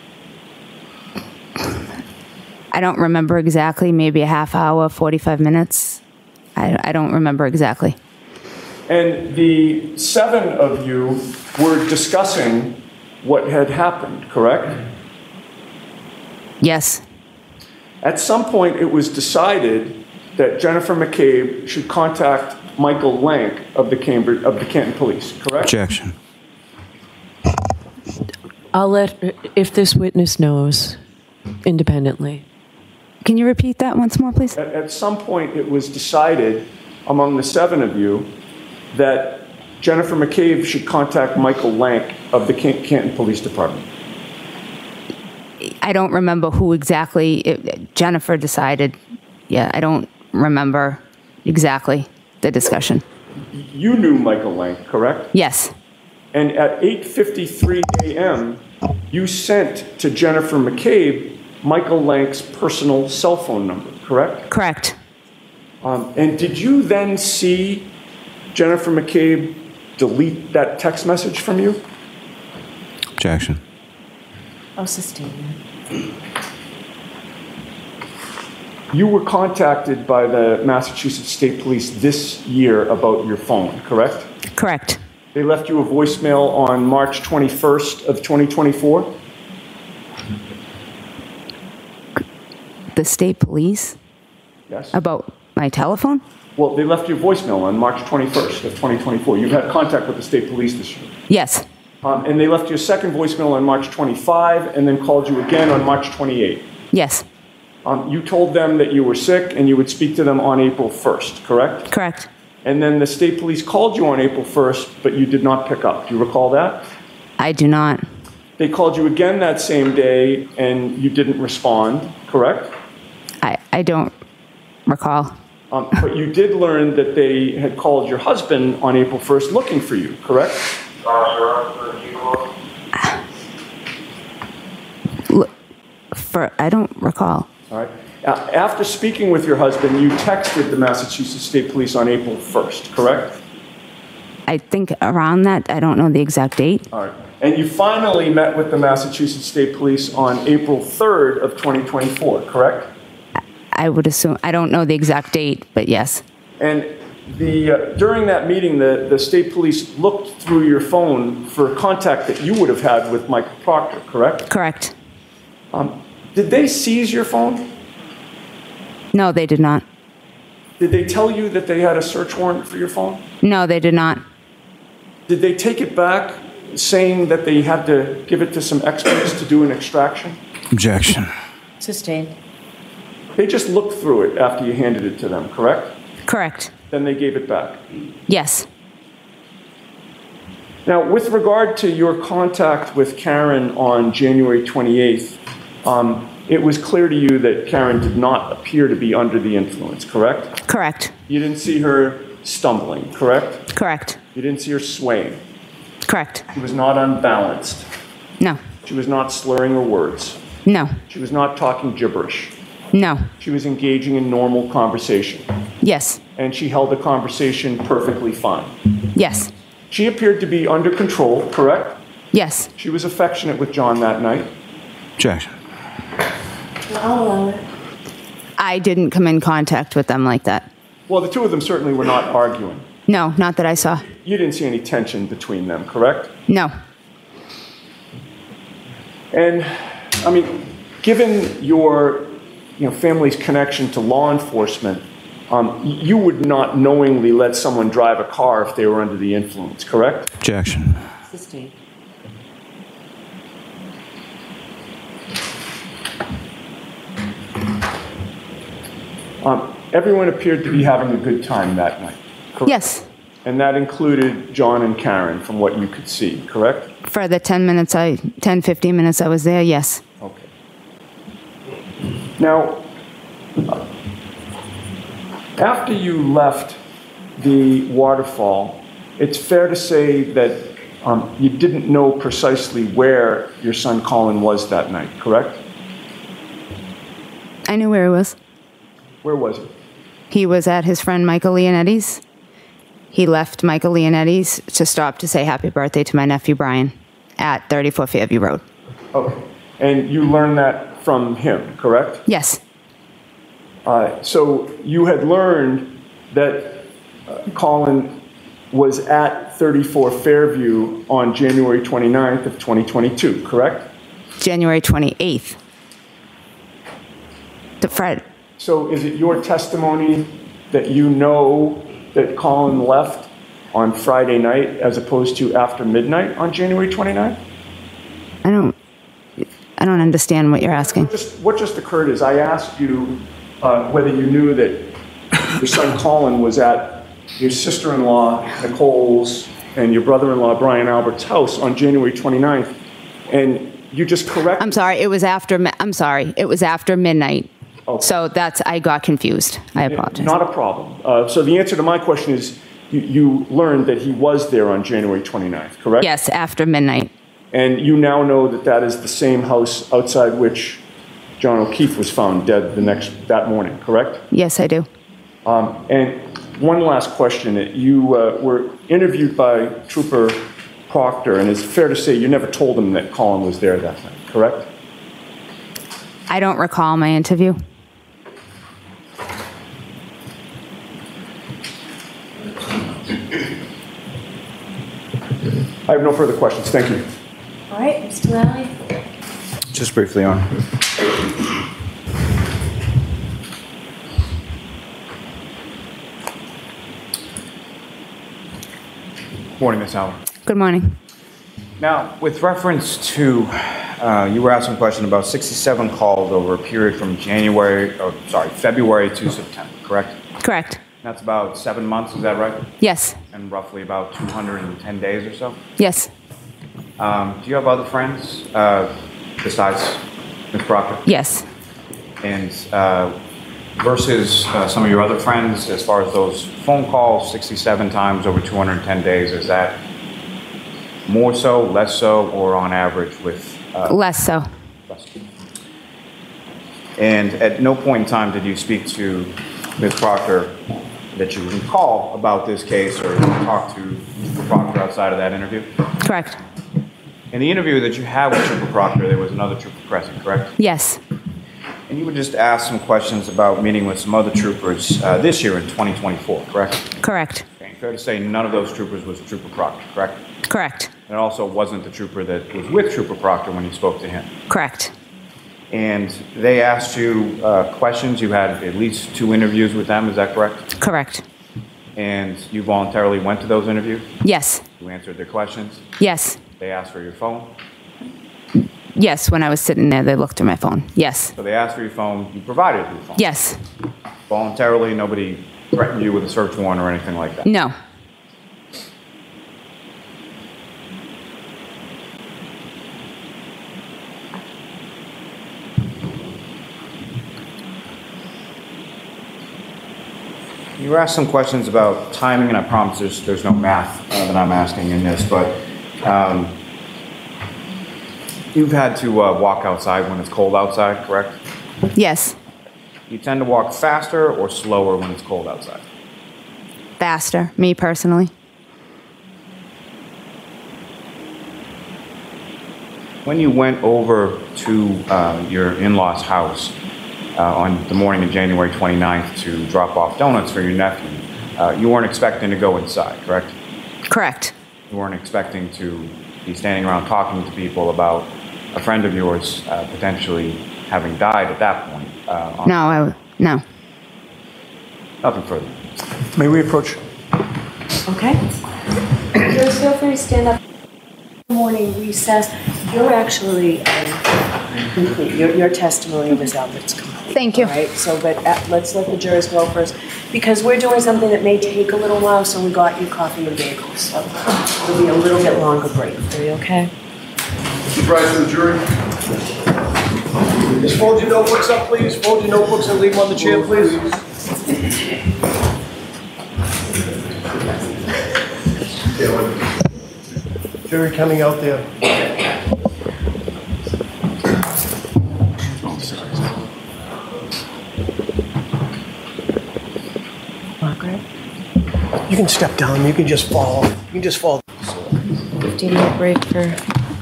I don't remember exactly, maybe a half hour, forty-five minutes. I, I don't remember exactly. And the seven of you were discussing what had happened, correct? Yes. At some point, it was decided that Jennifer McCabe should contact Michael Lank of the Cambridge, of the Canton Police, correct? Objection. I'll let, if this witness knows independently. Can you repeat that once more, please? At, at some point, it was decided among the seven of you that Jennifer McCabe should contact Michael Lank of the Can- Canton Police Department. I don't remember who exactly it, Jennifer decided. Yeah, I don't remember exactly the discussion. You knew Michael Lank, correct? Yes. And at eight fifty-three a.m., you sent to Jennifer McCabe Michael Lank's personal cell phone number, correct? Correct. Um, and did you then see Jennifer McCabe delete that text message from you? Objection. I'll sustain that. You were contacted by the Massachusetts State Police this year about your phone, correct? Correct. They left you a voicemail on March twenty-first of twenty twenty-four? The state police? Yes. About my telephone? Well, they left you a voicemail on March twenty-first of twenty twenty-four. You've had contact with the state police this year. Yes. Um, and they left you a second voicemail on March twenty-fifth and then called you again on March twenty-eighth. Yes. Um, you told them that you were sick and you would speak to them on April first, correct? Correct. And then the state police called you on April first, but you did not pick up. Do you recall that? I do not. They called you again that same day and you didn't respond, correct? I, I don't recall. Um, but you did learn that they had called your husband on April first looking for you, correct? Look, for I don't recall. All right. Uh, after speaking with your husband, you texted the Massachusetts State Police on April first, correct? I think around that. I don't know the exact date. All right. And you finally met with the Massachusetts State Police on April third of twenty twenty-four, correct? I would assume. I don't know the exact date, but yes. And the, uh, during that meeting, the, the state police looked through your phone for contact that you would have had with Michael Proctor, correct? Correct. Um, did they seize your phone? No, they did not. Did they tell you that they had a search warrant for your phone? No, they did not. Did they take it back saying that they had to give it to some experts to do an extraction? Objection. Sustained. They just looked through it after you handed it to them, correct? Correct. Then they gave it back. Yes. Now, with regard to your contact with Karen on January twenty-eighth, um, it was clear to you that Karen did not appear to be under the influence, correct? Correct. You didn't see her stumbling, correct? Correct. You didn't see her swaying. Correct. She was not unbalanced. No. She was not slurring her words. No. She was not talking gibberish. No. She was engaging in normal conversation. Yes. And she held the conversation perfectly fine. Yes. She appeared to be under control, correct? Yes. She was affectionate with John that night. Objection. I'll allow it. I didn't come in contact with them like that. Well, the two of them certainly were not arguing. No, not that I saw. You didn't see any tension between them, correct? No. And, I mean, given your you know, family's connection to law enforcement, um, you would not knowingly let someone drive a car if they were under the influence, correct? Objection. Sustained. Um, everyone appeared to be having a good time that night, correct? Yes. And that included John and Karen, from what you could see, correct? For the ten minutes, I, ten, fifteen minutes I was there, yes. Okay. Now, uh, after you left the waterfall, it's fair to say that um, you didn't know precisely where your son Colin was that night, correct? I knew where he was. Where was he? He was at his friend Michael Leonetti's. He left Michael Leonetti's to stop to say happy birthday to my nephew Brian at thirty-four Fairview Road. Okay. And you learned that from him, correct? Yes. Uh, so you had learned that uh, Colin was at thirty-four Fairview on January twenty-ninth of twenty twenty-two, correct? January twenty-eighth. To Fred. So is it your testimony that you know that Colin left on Friday night as opposed to after midnight on January twenty-ninth? I don't, I don't understand what you're asking. What just, what just occurred is I asked you uh, whether you knew that your son Colin was at your sister-in-law Nicole's and your brother-in-law Brian Albert's house on January twenty-ninth, and you just corrected. I'm sorry, it was after, mi- I'm sorry, it was after midnight. Okay. So that's, I got confused. I apologize. Not a problem. Uh, so the answer to my question is you, you learned that he was there on January twenty-ninth, correct? Yes, after midnight. And you now know that that is the same house outside which John O'Keefe was found dead the next, that morning, correct? Yes, I do. Um, and one last question. You uh, were interviewed by Trooper Proctor, and it's fair to say you never told him that Colin was there that night, correct? I don't recall my interview. I have no further questions. Thank you. All right, Mister Lally. Just briefly on. Morning, Miz Howard. Good morning. Now, with reference to, uh, you were asking a question about sixty-seven calls over a period from January, or sorry, February to September, correct? Correct. That's about seven months, is that right? Yes. And roughly about two hundred ten days or so? Yes. Um, do you have other friends uh, besides Miz Proctor? Yes. And uh, versus uh, some of your other friends, as far as those phone calls, sixty-seven times over two hundred ten days, is that more so, less so, or on average with? Uh, Less so. Less. And at no point in time did you speak to Miz Proctor that you recall about this case or talk to Trooper Proctor outside of that interview? Correct. In the interview that you had with Trooper Proctor, there was another trooper present, correct? Yes. And you would just ask some questions about meeting with some other troopers uh, this year in twenty twenty-four, correct? Correct. Okay. Fair to say none of those troopers was Trooper Proctor, correct? Correct. And it also wasn't the trooper that was with Trooper Proctor when you spoke to him? Correct. And they asked you uh, questions. You had at least two interviews with them, is that correct? Correct. And you voluntarily went to those interviews? Yes. You answered their questions? Yes. They asked for your phone? Yes, when I was sitting there, they looked at my phone. Yes. So they asked for your phone, you provided your phone? Yes. Voluntarily, nobody threatened you with a search warrant or anything like that? No. You were asked some questions about timing, and I promise there's, there's no math uh, that I'm asking in this, but um, you've had to uh, walk outside when it's cold outside, correct? Yes. You tend to walk faster or slower when it's cold outside? Faster, me personally. When you went over to uh, your in-law's house uh, on the morning of January twenty-ninth to drop off donuts for your nephew, uh, you weren't expecting to go inside, correct? Correct. You weren't expecting to be standing around talking to people about a friend of yours uh, potentially having died at that point? Uh, on No, I, no. Nothing further. May we approach? Okay. Just feel free to stand up. Morning recess. You're actually um, complete. Your, your testimony was out. It's complete. Thank you. All right. So, but uh, let's let the jurors go first because we're doing something that may take a little while. So we got you coffee and bagels. So it'll be a little bit longer break for you. Okay. Please rise to the jury. Just fold your notebooks up, please. Fold your notebooks and leave them on the chair, please. Jury coming out there. Margaret? You can step down. You can just fall. You can just fall. fifteen minute break for.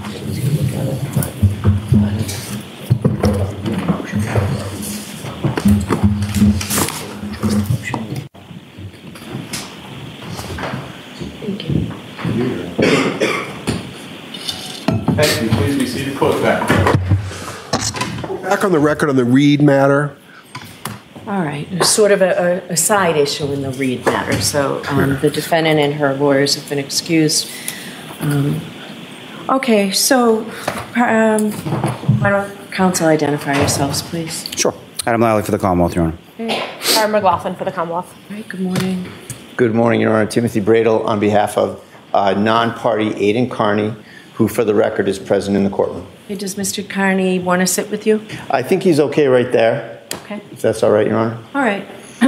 Thank you. Please be seated. Court back. Back on the record on the Reed matter. All right. There's sort of a, a, a side issue in the Reed matter. So um, the defendant and her lawyers have been excused. Um, okay. So, um, why don't counsel identify yourselves, please? Sure. Adam Lally for the Commonwealth, Your Honor. Sarah McLaughlin for the Commonwealth. All right. Good morning. Good morning, Your Honor. Timothy Bradel on behalf of uh, non-party Aidan Carney, who, for the record, is present in the courtroom. Hey, does Mister Carney want to sit with you? I think he's okay right there. Okay. If that's all right, Your Honor. All right.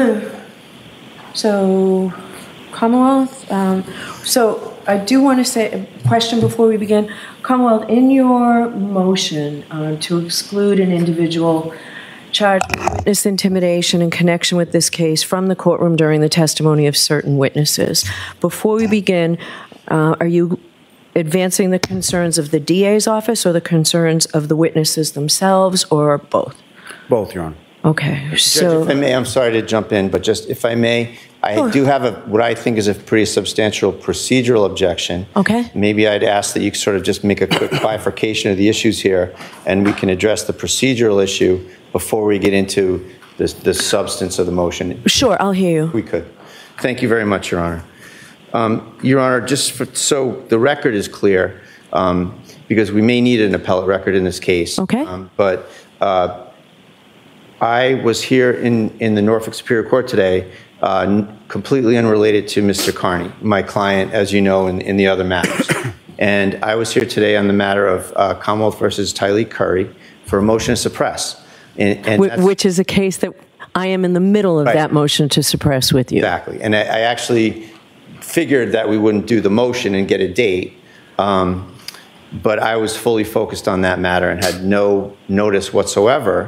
So, Commonwealth, um, so I do want to say a question before we begin. Commonwealth, in your motion um, to exclude an individual charged with witness intimidation in connection with this case from the courtroom during the testimony of certain witnesses, before we begin, uh, are you advancing the concerns of the D A's office or the concerns of the witnesses themselves, or both? Both, Your Honor. Okay, so... Judge, if I may, I'm sorry to jump in, but just if I may, I Sure. do have a, what I think is a pretty substantial procedural objection. Okay. Maybe I'd ask that you sort of just make a quick bifurcation of the issues here, and we can address the procedural issue before we get into the, the substance of the motion. Sure, I'll hear you. We could. Thank you very much, Your Honor. Um, Your Honor, just for, so the record is clear, um, because we may need an appellate record in this case. Okay. Um, but uh, I was here in, in the Norfolk Superior Court today, uh, n- completely unrelated to Mister Carney, my client, as you know, in, in the other matters. And I was here today on the matter of uh, Commonwealth versus Tyleek Curry for a motion to suppress. And, and Wh- that's- Which is a case that I am in the middle of Right. that motion to suppress with you. Exactly. And I, I actually figured that we wouldn't do the motion and get a date. Um, but I was fully focused on that matter and had no notice whatsoever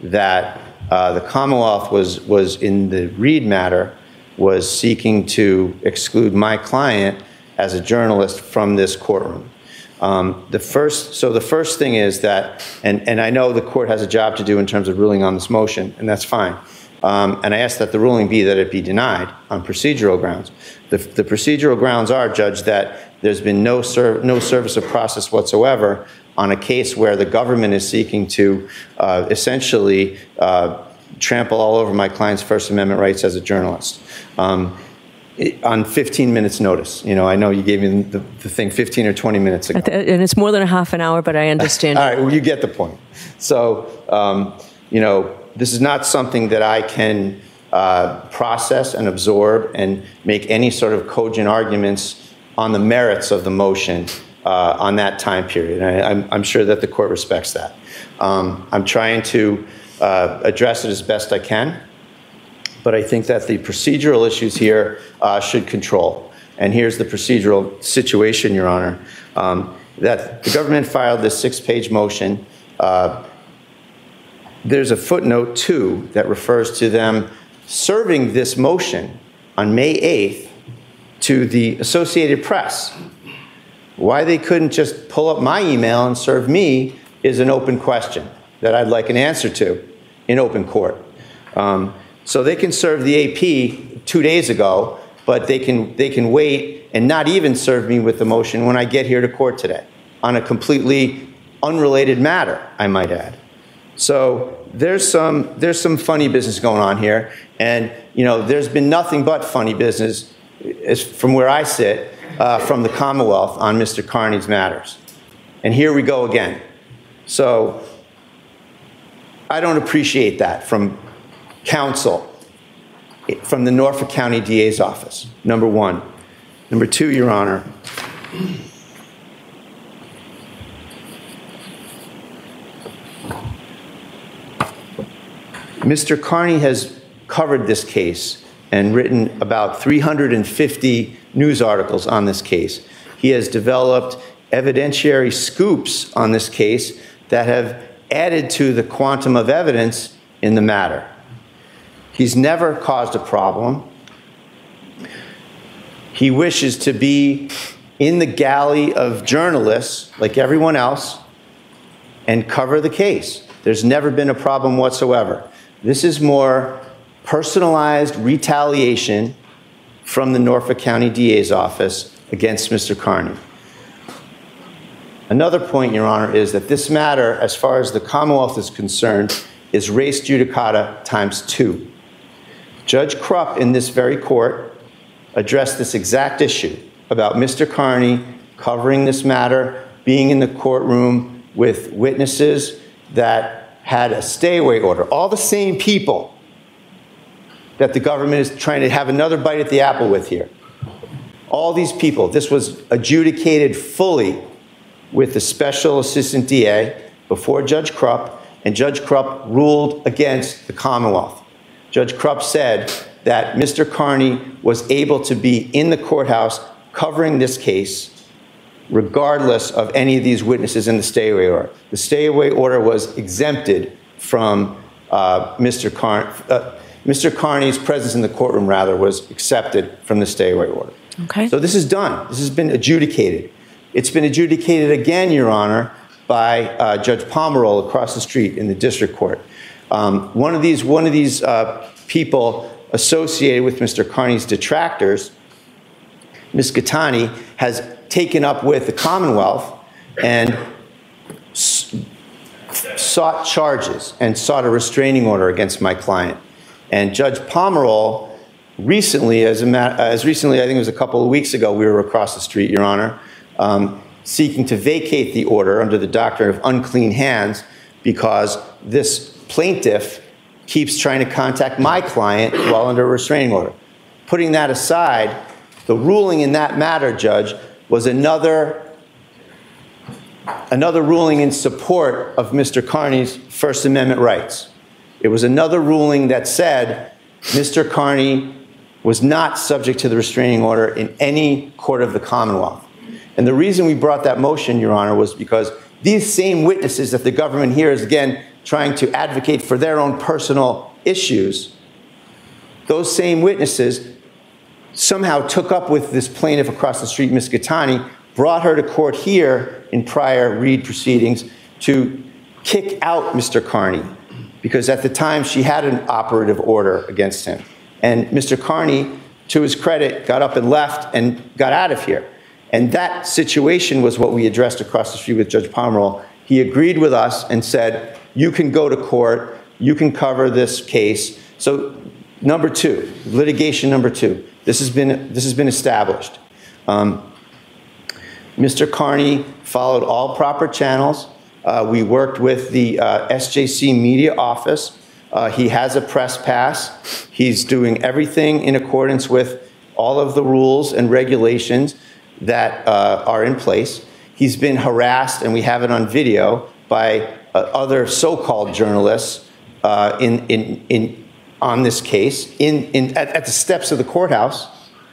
that uh, the Commonwealth was, was in the Reed matter, was seeking to exclude my client as a journalist from this courtroom. Um, the first, so the first thing is that, and, and I know the court has a job to do in terms of ruling on this motion, and that's fine. Um, and I ask that the ruling be that it be denied on procedural grounds. The, the procedural grounds are, Judge, that there's been no, serv- no service of process whatsoever on a case where the government is seeking to uh, essentially uh, trample all over my client's First Amendment rights as a journalist. Um, it, on fifteen minutes notice. You know, I know you gave me the, the thing fifteen or twenty minutes ago. And it's more than a half an hour, but I understand. All right, well, you get the point. So, um, you know, this is not something that I can uh, process and absorb and make any sort of cogent arguments on the merits of the motion uh, on that time period. And I, I'm, I'm sure that the court respects that. Um, I'm trying to uh, address it as best I can, but I think that the procedural issues here uh, should control. And here's the procedural situation, Your Honor, um, that the government filed this six-page motion. Uh, there's a footnote, too, that refers to them serving this motion on May eighth to the Associated Press. Why they couldn't just pull up my email and serve me is an open question that I'd like an answer to in open court. Um, so they can serve the A P two days ago, but they can, they can wait and not even serve me with the motion when I get here to court today on a completely unrelated matter, I might add. So there's some, there's some funny business going on here. And, you know, there's been nothing but funny business as, from where I sit uh, from the Commonwealth on Mister Carney's matters. And here we go again. So I don't appreciate that from counsel, from the Norfolk County D A's office, number one. Number two, Your Honor, Mister Carney has covered this case and written about three hundred fifty news articles on this case. He has developed evidentiary scoops on this case that have added to the quantum of evidence in the matter. He's never caused a problem. He wishes to be in the galley of journalists, like everyone else, and cover the case. There's never been a problem whatsoever. This is more personalized retaliation from the Norfolk County D A's office against Mister Carney. Another point, Your Honor, is that this matter, as far as the Commonwealth is concerned, is res judicata times two. Judge Krupp in this very court addressed this exact issue about Mister Carney covering this matter, being in the courtroom with witnesses that had a stay-away order. All the same people that the government is trying to have another bite at the apple with here. All these people, this was adjudicated fully with the Special Assistant D A before Judge Krupp, and Judge Krupp ruled against the Commonwealth. Judge Krupp said that Mister Carney was able to be in the courthouse covering this case regardless of any of these witnesses in the stay-away order. The stay-away order was exempted from uh, Mister Carney. Uh, Mister Carney's presence in the courtroom, rather, was accepted from the stay-away order. Okay. So this is done. This has been adjudicated. It's been adjudicated again, Your Honor, by uh, Judge Pomeroy across the street in the district court. Um, one of these, one of these uh, people associated with Mister Carney's detractors, Miz Gattani, has taken up with the Commonwealth and s- sought charges and sought a restraining order against my client. And Judge Pomeroy recently, as, a ma- as recently, I think it was a couple of weeks ago, we were across the street, Your Honor, um, seeking to vacate the order under the doctrine of unclean hands because this plaintiff keeps trying to contact my client while under a restraining order. Putting that aside, the ruling in that matter, Judge, was another, another ruling in support of Mister Carney's First Amendment rights. It was another ruling that said Mister Carney was not subject to the restraining order in any court of the Commonwealth. And the reason we brought that motion, Your Honor, was because these same witnesses that the government here is, again, trying to advocate for their own personal issues, those same witnesses somehow took up with this plaintiff across the street, Miz Gattani, brought her to court here in prior Reed proceedings to kick out Mister Carney, because at the time she had an operative order against him. And Mister Carney, to his credit, got up and left and got out of here. And that situation was what we addressed across the street with Judge Pomeroy. He agreed with us and said, you can go to court, you can cover this case. So number two, litigation number two, this has been, this has been established. Um, Mister Carney followed all proper channels. Uh, we worked with the uh, S J C media office. Uh, he has a press pass. He's doing everything in accordance with all of the rules and regulations that uh, are in place. He's been harassed, and we have it on video, by uh, other so-called journalists uh, in, in, in, on this case in, in, at, at the steps of the courthouse.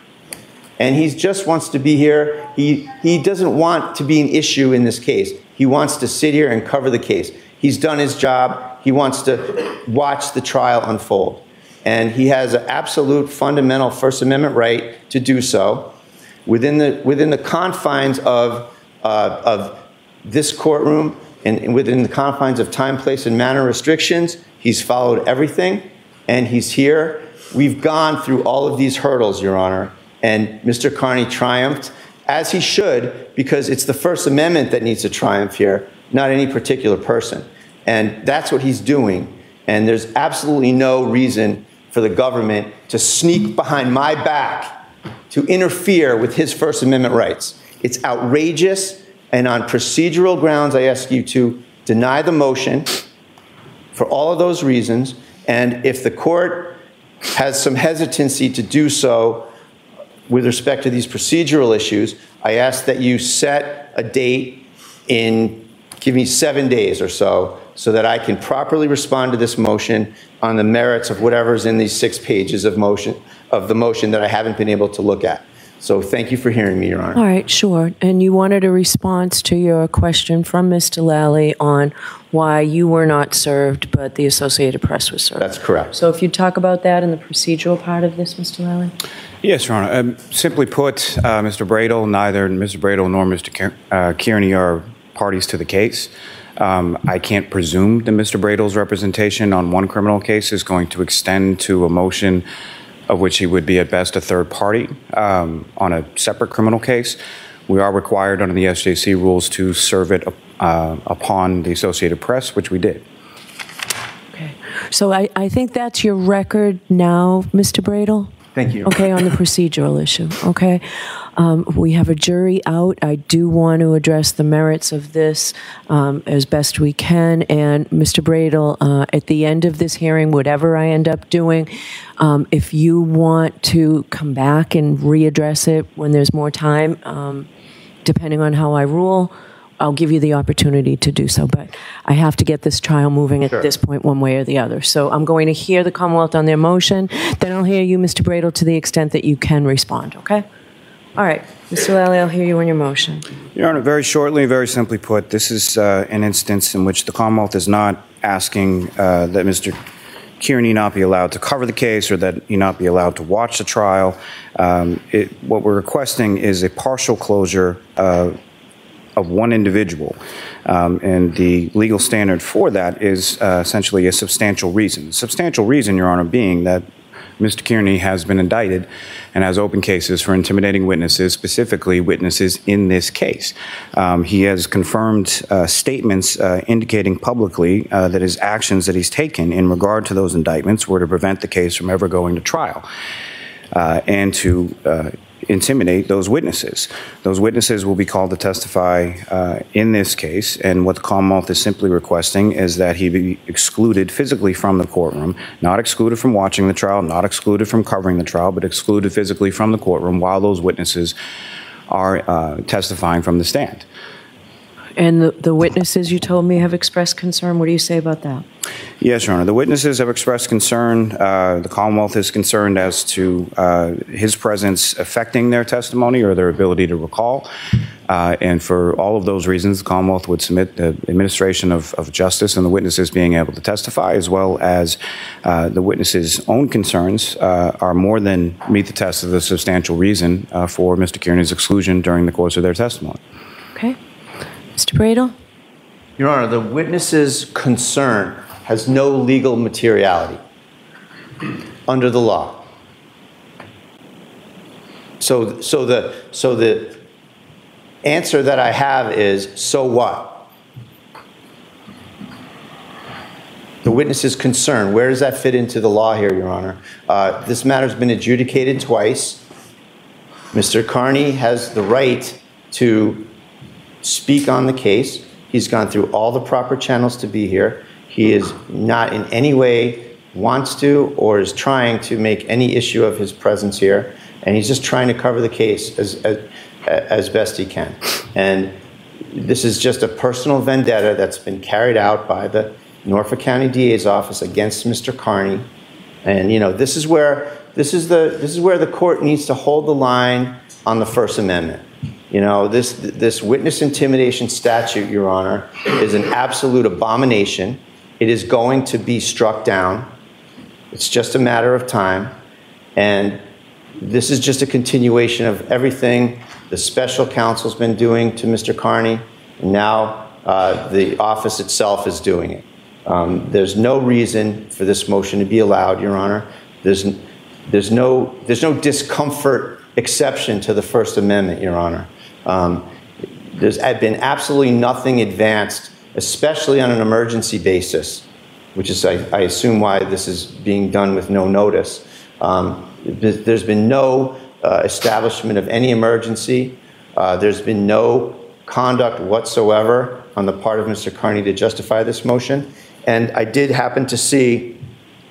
And he just wants to be here. He, he doesn't want to be an issue in this case. He wants to sit here and cover the case. He's done his job. He wants to watch the trial unfold. And he has an absolute fundamental First Amendment right to do so within the, within the confines of, uh, of this courtroom and, and within the confines of time, place, and manner restrictions. He's followed everything, and he's here. We've gone through all of these hurdles, Your Honor, and Mister Carney triumphed, as he should, because it's the First Amendment that needs to triumph here, not any particular person. And that's what he's doing. And there's absolutely no reason for the government to sneak behind my back to interfere with his First Amendment rights. It's outrageous, and on procedural grounds, I ask you to deny the motion for all of those reasons. And if the court has some hesitancy to do so with respect to these procedural issues, I ask that you set a date in, give me seven days or so, so that I can properly respond to this motion on the merits of whatever's in these six pages of motion, of the motion that I haven't been able to look at. So thank you for hearing me, Your Honor. All right, sure. And you wanted a response to your question from Mister Lally on why you were not served, but the Associated Press was served. That's correct. So if you talk about that in the procedural part of this, Mister Lally. Yes, Your Honor. Um, simply put, uh, Mister Bradel, neither Mister Bradel nor Mister Kier- uh, Kearney are parties to the case. Um, I can't presume that Mister Bradel's representation on one criminal case is going to extend to a motion of which he would be at best a third party um, on a separate criminal case. We are required under the S J C rules to serve it uh, upon the Associated Press, which we did. Okay. So I, I think that's your record now, Mister Bradel? Thank you. Okay, on the procedural issue, okay? Um, we have a jury out. I do want to address the merits of this um, as best we can. And Mister Bradel, uh, at the end of this hearing, whatever I end up doing, um, if you want to come back and readdress it when there's more time, um, depending on how I rule, I'll give you the opportunity to do so, but I have to get this trial moving at Sure. this point one way or the other. So I'm going to hear the Commonwealth on their motion, then I'll hear you, Mister Bradel, to the extent that you can respond, okay? All right, Mister Lally, I'll hear you on your motion. Your Honor, very shortly, very simply put, this is uh, an instance in which the Commonwealth is not asking uh, that Mister Kearney not be allowed to cover the case or that he not be allowed to watch the trial. Um, it, what we're requesting is a partial closure uh, of one individual. Um, and the legal standard for that is uh, essentially a substantial reason. Substantial reason, Your Honor, being that Mister Kearney has been indicted and has open cases for intimidating witnesses, specifically witnesses in this case. Um, he has confirmed uh, statements uh, indicating publicly uh, that his actions that he's taken in regard to those indictments were to prevent the case from ever going to trial uh, and to uh, intimidate those witnesses. Those witnesses will be called to testify uh, in this case, and what the Commonwealth is simply requesting is that he be excluded physically from the courtroom, not excluded from watching the trial, not excluded from covering the trial, but excluded physically from the courtroom while those witnesses are uh, testifying from the stand. And the, the witnesses you told me have expressed concern. What do you say about that? Yes, Your Honor. The witnesses have expressed concern. Uh, the Commonwealth is concerned as to uh, his presence affecting their testimony or their ability to recall. Uh, and for all of those reasons, the Commonwealth would submit the administration of, of justice and the witnesses being able to testify, as well as uh, the witnesses' own concerns uh, are more than meet the test of the substantial reason uh, for Mister Kearney's exclusion during the course of their testimony. Okay. Mister Bradel? Your Honor, the witness's concern has no legal materiality under the law. So, so the so the answer that I have is, so what? The witness's concern, where does that fit into the law here, Your Honor? Uh, this matter's been adjudicated twice. Mister Kearney has the right to speak on the case. He's gone through all the proper channels to be here. He is not in any way wants to or is trying to make any issue of his presence here. And he's just trying to cover the case as, as, as best he can. And this is just a personal vendetta that's been carried out by the Norfolk County D A's office against Mister Kearney. And, you know, this is where, this is the, this is where the court needs to hold the line on the First Amendment. You know, this, this witness intimidation statute, Your Honor, is an absolute abomination. It is going to be struck down. It's just a matter of time. And this is just a continuation of everything the special counsel's been doing to Mister Kearney, and now uh, the office itself is doing it. Um, there's no reason for this motion to be allowed, Your Honor. There's, there's, no, there's no discomfort exception to the First Amendment, Your Honor. Um, there's been absolutely nothing advanced, especially on an emergency basis, which is, I, I assume, why this is being done with no notice. Um, there's been no uh, establishment of any emergency. Uh, there's been no conduct whatsoever on the part of Mister Kearney to justify this motion. And I did happen to see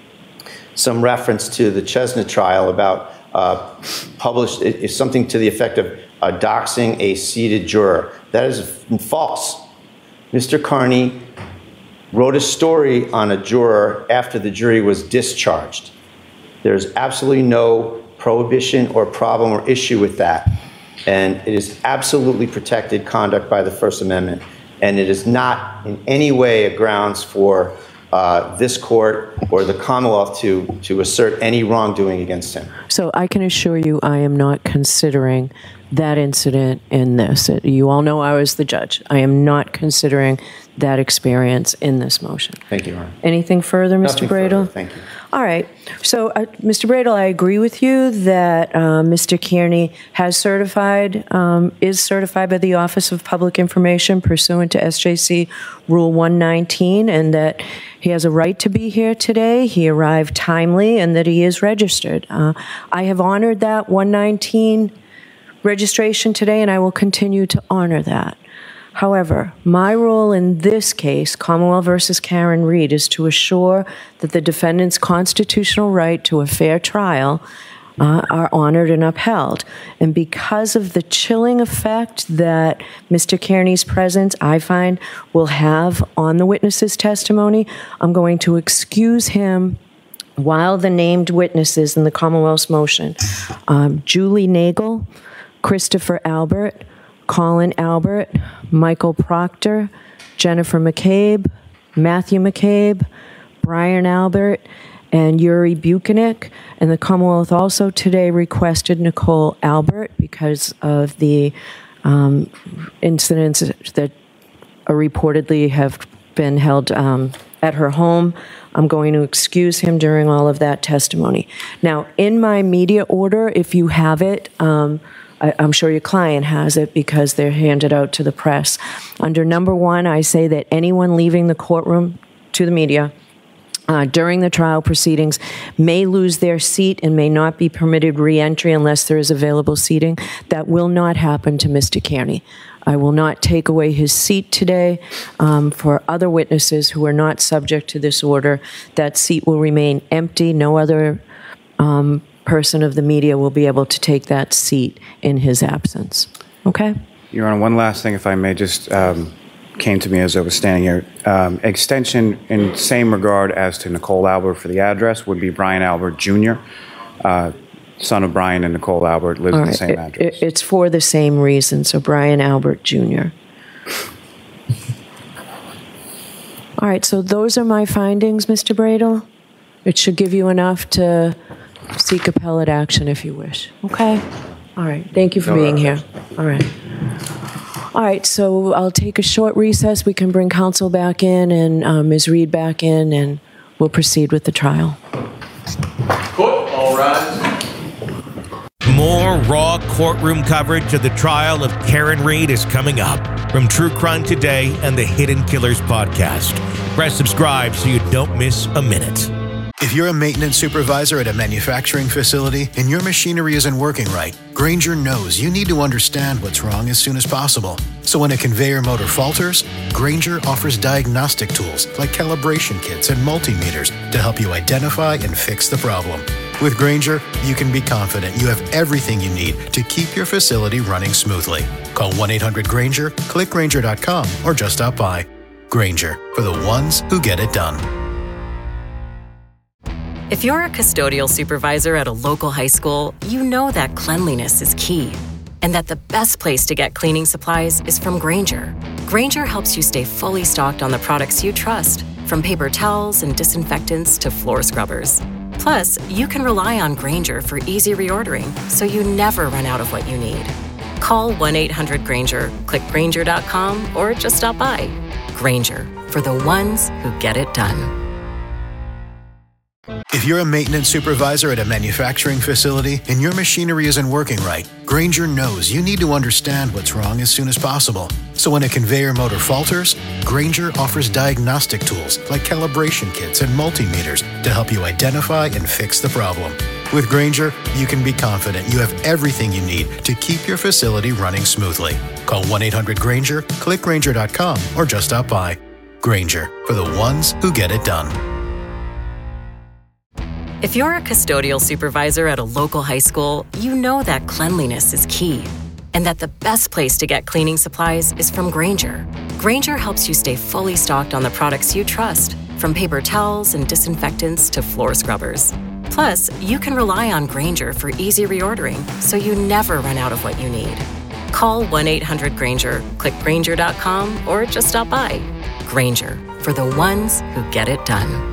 some reference to the Chesna trial about uh, published, it, it's something to the effect of uh, doxing a seated juror. That is false. Mister Kearney wrote a story on a juror after the jury was discharged. There's absolutely no prohibition or problem or issue with that. And it is absolutely protected conduct by the First Amendment. And it is not in any way a grounds for uh, this court or the Commonwealth to, to assert any wrongdoing against him. So I can assure you I am not considering that incident in this. It, you all know I was the judge. I am not considering that experience in this motion. Thank you, Your Honor. Anything further, Mister Nothing Bradel? further. Thank you. All right. So, uh, Mister Bradel, I agree with you that uh, Mister Kearney has certified, um, is certified by the Office of Public Information pursuant to S J C Rule one nineteen, and that he has a right to be here today. He arrived timely, and that he is registered. Uh, I have honored that one nineteen registration today, and I will continue to honor that. However, my role in this case, Commonwealth versus Karen Reed, is to assure that the defendant's constitutional right to a fair trial uh, are honored and upheld. And because of the chilling effect that Mister Kearney's presence, I find, will have on the witness's testimony, I'm going to excuse him while the named witnesses in the Commonwealth's motion, um, Julie Nagel, Christopher Albert, Colin Albert, Michael Proctor, Jennifer McCabe, Matthew McCabe, Brian Albert, and Yuri Buchanek. And the Commonwealth also today requested Nicole Albert because of the um, incidents that are reportedly have been held um, at her home. I'm going to excuse him during all of that testimony. Now, in my media order, if you have it, um, I, I'm sure your client has it because they're handed out to the press. Under number one, I say that anyone leaving the courtroom to the media uh, during the trial proceedings may lose their seat and may not be permitted re-entry unless there is available seating. That will not happen to Mister Kearney. I will not take away his seat today. Um, for other witnesses who are not subject to this order, that seat will remain empty. No other um, person of the media will be able to take that seat in his absence. Okay? Your Honor, one last thing, if I may, just um, came to me as I was standing here. Um, extension in same regard as to Nicole Albert for the address would be Brian Albert Junior Uh, son of Brian and Nicole Albert, lives All at the right. same It- address. it- It's for the same reason, so Brian Albert Junior All right, so those are my findings, Mister Bradel. It should give you enough to seek appellate action if you wish. Okay? All right, thank you for No, being no, here. All right. All right, so I'll take a short recess. We can bring counsel back in and uh, Miz Reed back in, and we'll proceed with the trial. Court, all rise. More raw courtroom coverage of the trial of Karen Read is coming up from True Crime Today and the Hidden Killers podcast. Press subscribe so you don't miss a minute. If you're a maintenance supervisor at a manufacturing facility and your machinery isn't working right, Grainger knows you need to understand what's wrong as soon as possible. So when a conveyor motor falters, Grainger offers diagnostic tools like calibration kits and multimeters to help you identify and fix the problem. With Grainger, you can be confident you have everything you need to keep your facility running smoothly. Call one eight hundred Grainger, click Grainger dot com, or just stop by. Grainger, for the ones who get it done. If you're a custodial supervisor at a local high school, you know that cleanliness is key, and that the best place to get cleaning supplies is from Grainger. Grainger helps you stay fully stocked on the products you trust, from paper towels and disinfectants to floor scrubbers. Plus, you can rely on Grainger for easy reordering, so you never run out of what you need. Call one eight hundred Grainger, click Grainger dot com, or just stop by. Grainger, for the ones who get it done. If you're a maintenance supervisor at a manufacturing facility and your machinery isn't working right, Grainger knows you need to understand what's wrong as soon as possible. So when a conveyor motor falters, Grainger offers diagnostic tools like calibration kits and multimeters to help you identify and fix the problem. With Grainger, you can be confident you have everything you need to keep your facility running smoothly. Call one eight hundred Grainger, click Grainger dot com, or just stop by. Grainger, for the ones who get it done. If you're a custodial supervisor at a local high school, you know that cleanliness is key, and that the best place to get cleaning supplies is from Grainger. Grainger helps you stay fully stocked on the products you trust, from paper towels and disinfectants to floor scrubbers. Plus, you can rely on Grainger for easy reordering, so you never run out of what you need. Call one eight hundred Grainger, click Grainger dot com, or just stop by. Grainger, for the ones who get it done.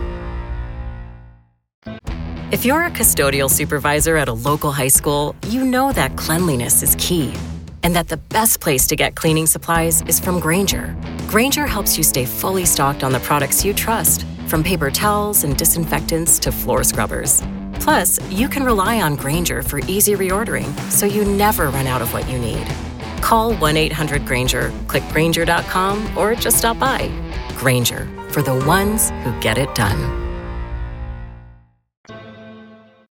If you're a custodial supervisor at a local high school, you know that cleanliness is key, and that the best place to get cleaning supplies is from Grainger. Grainger helps you stay fully stocked on the products you trust, from paper towels and disinfectants to floor scrubbers. Plus, you can rely on Grainger for easy reordering, so you never run out of what you need. Call one eight hundred Grainger, click Grainger dot com, or just stop by. Grainger, for the ones who get it done.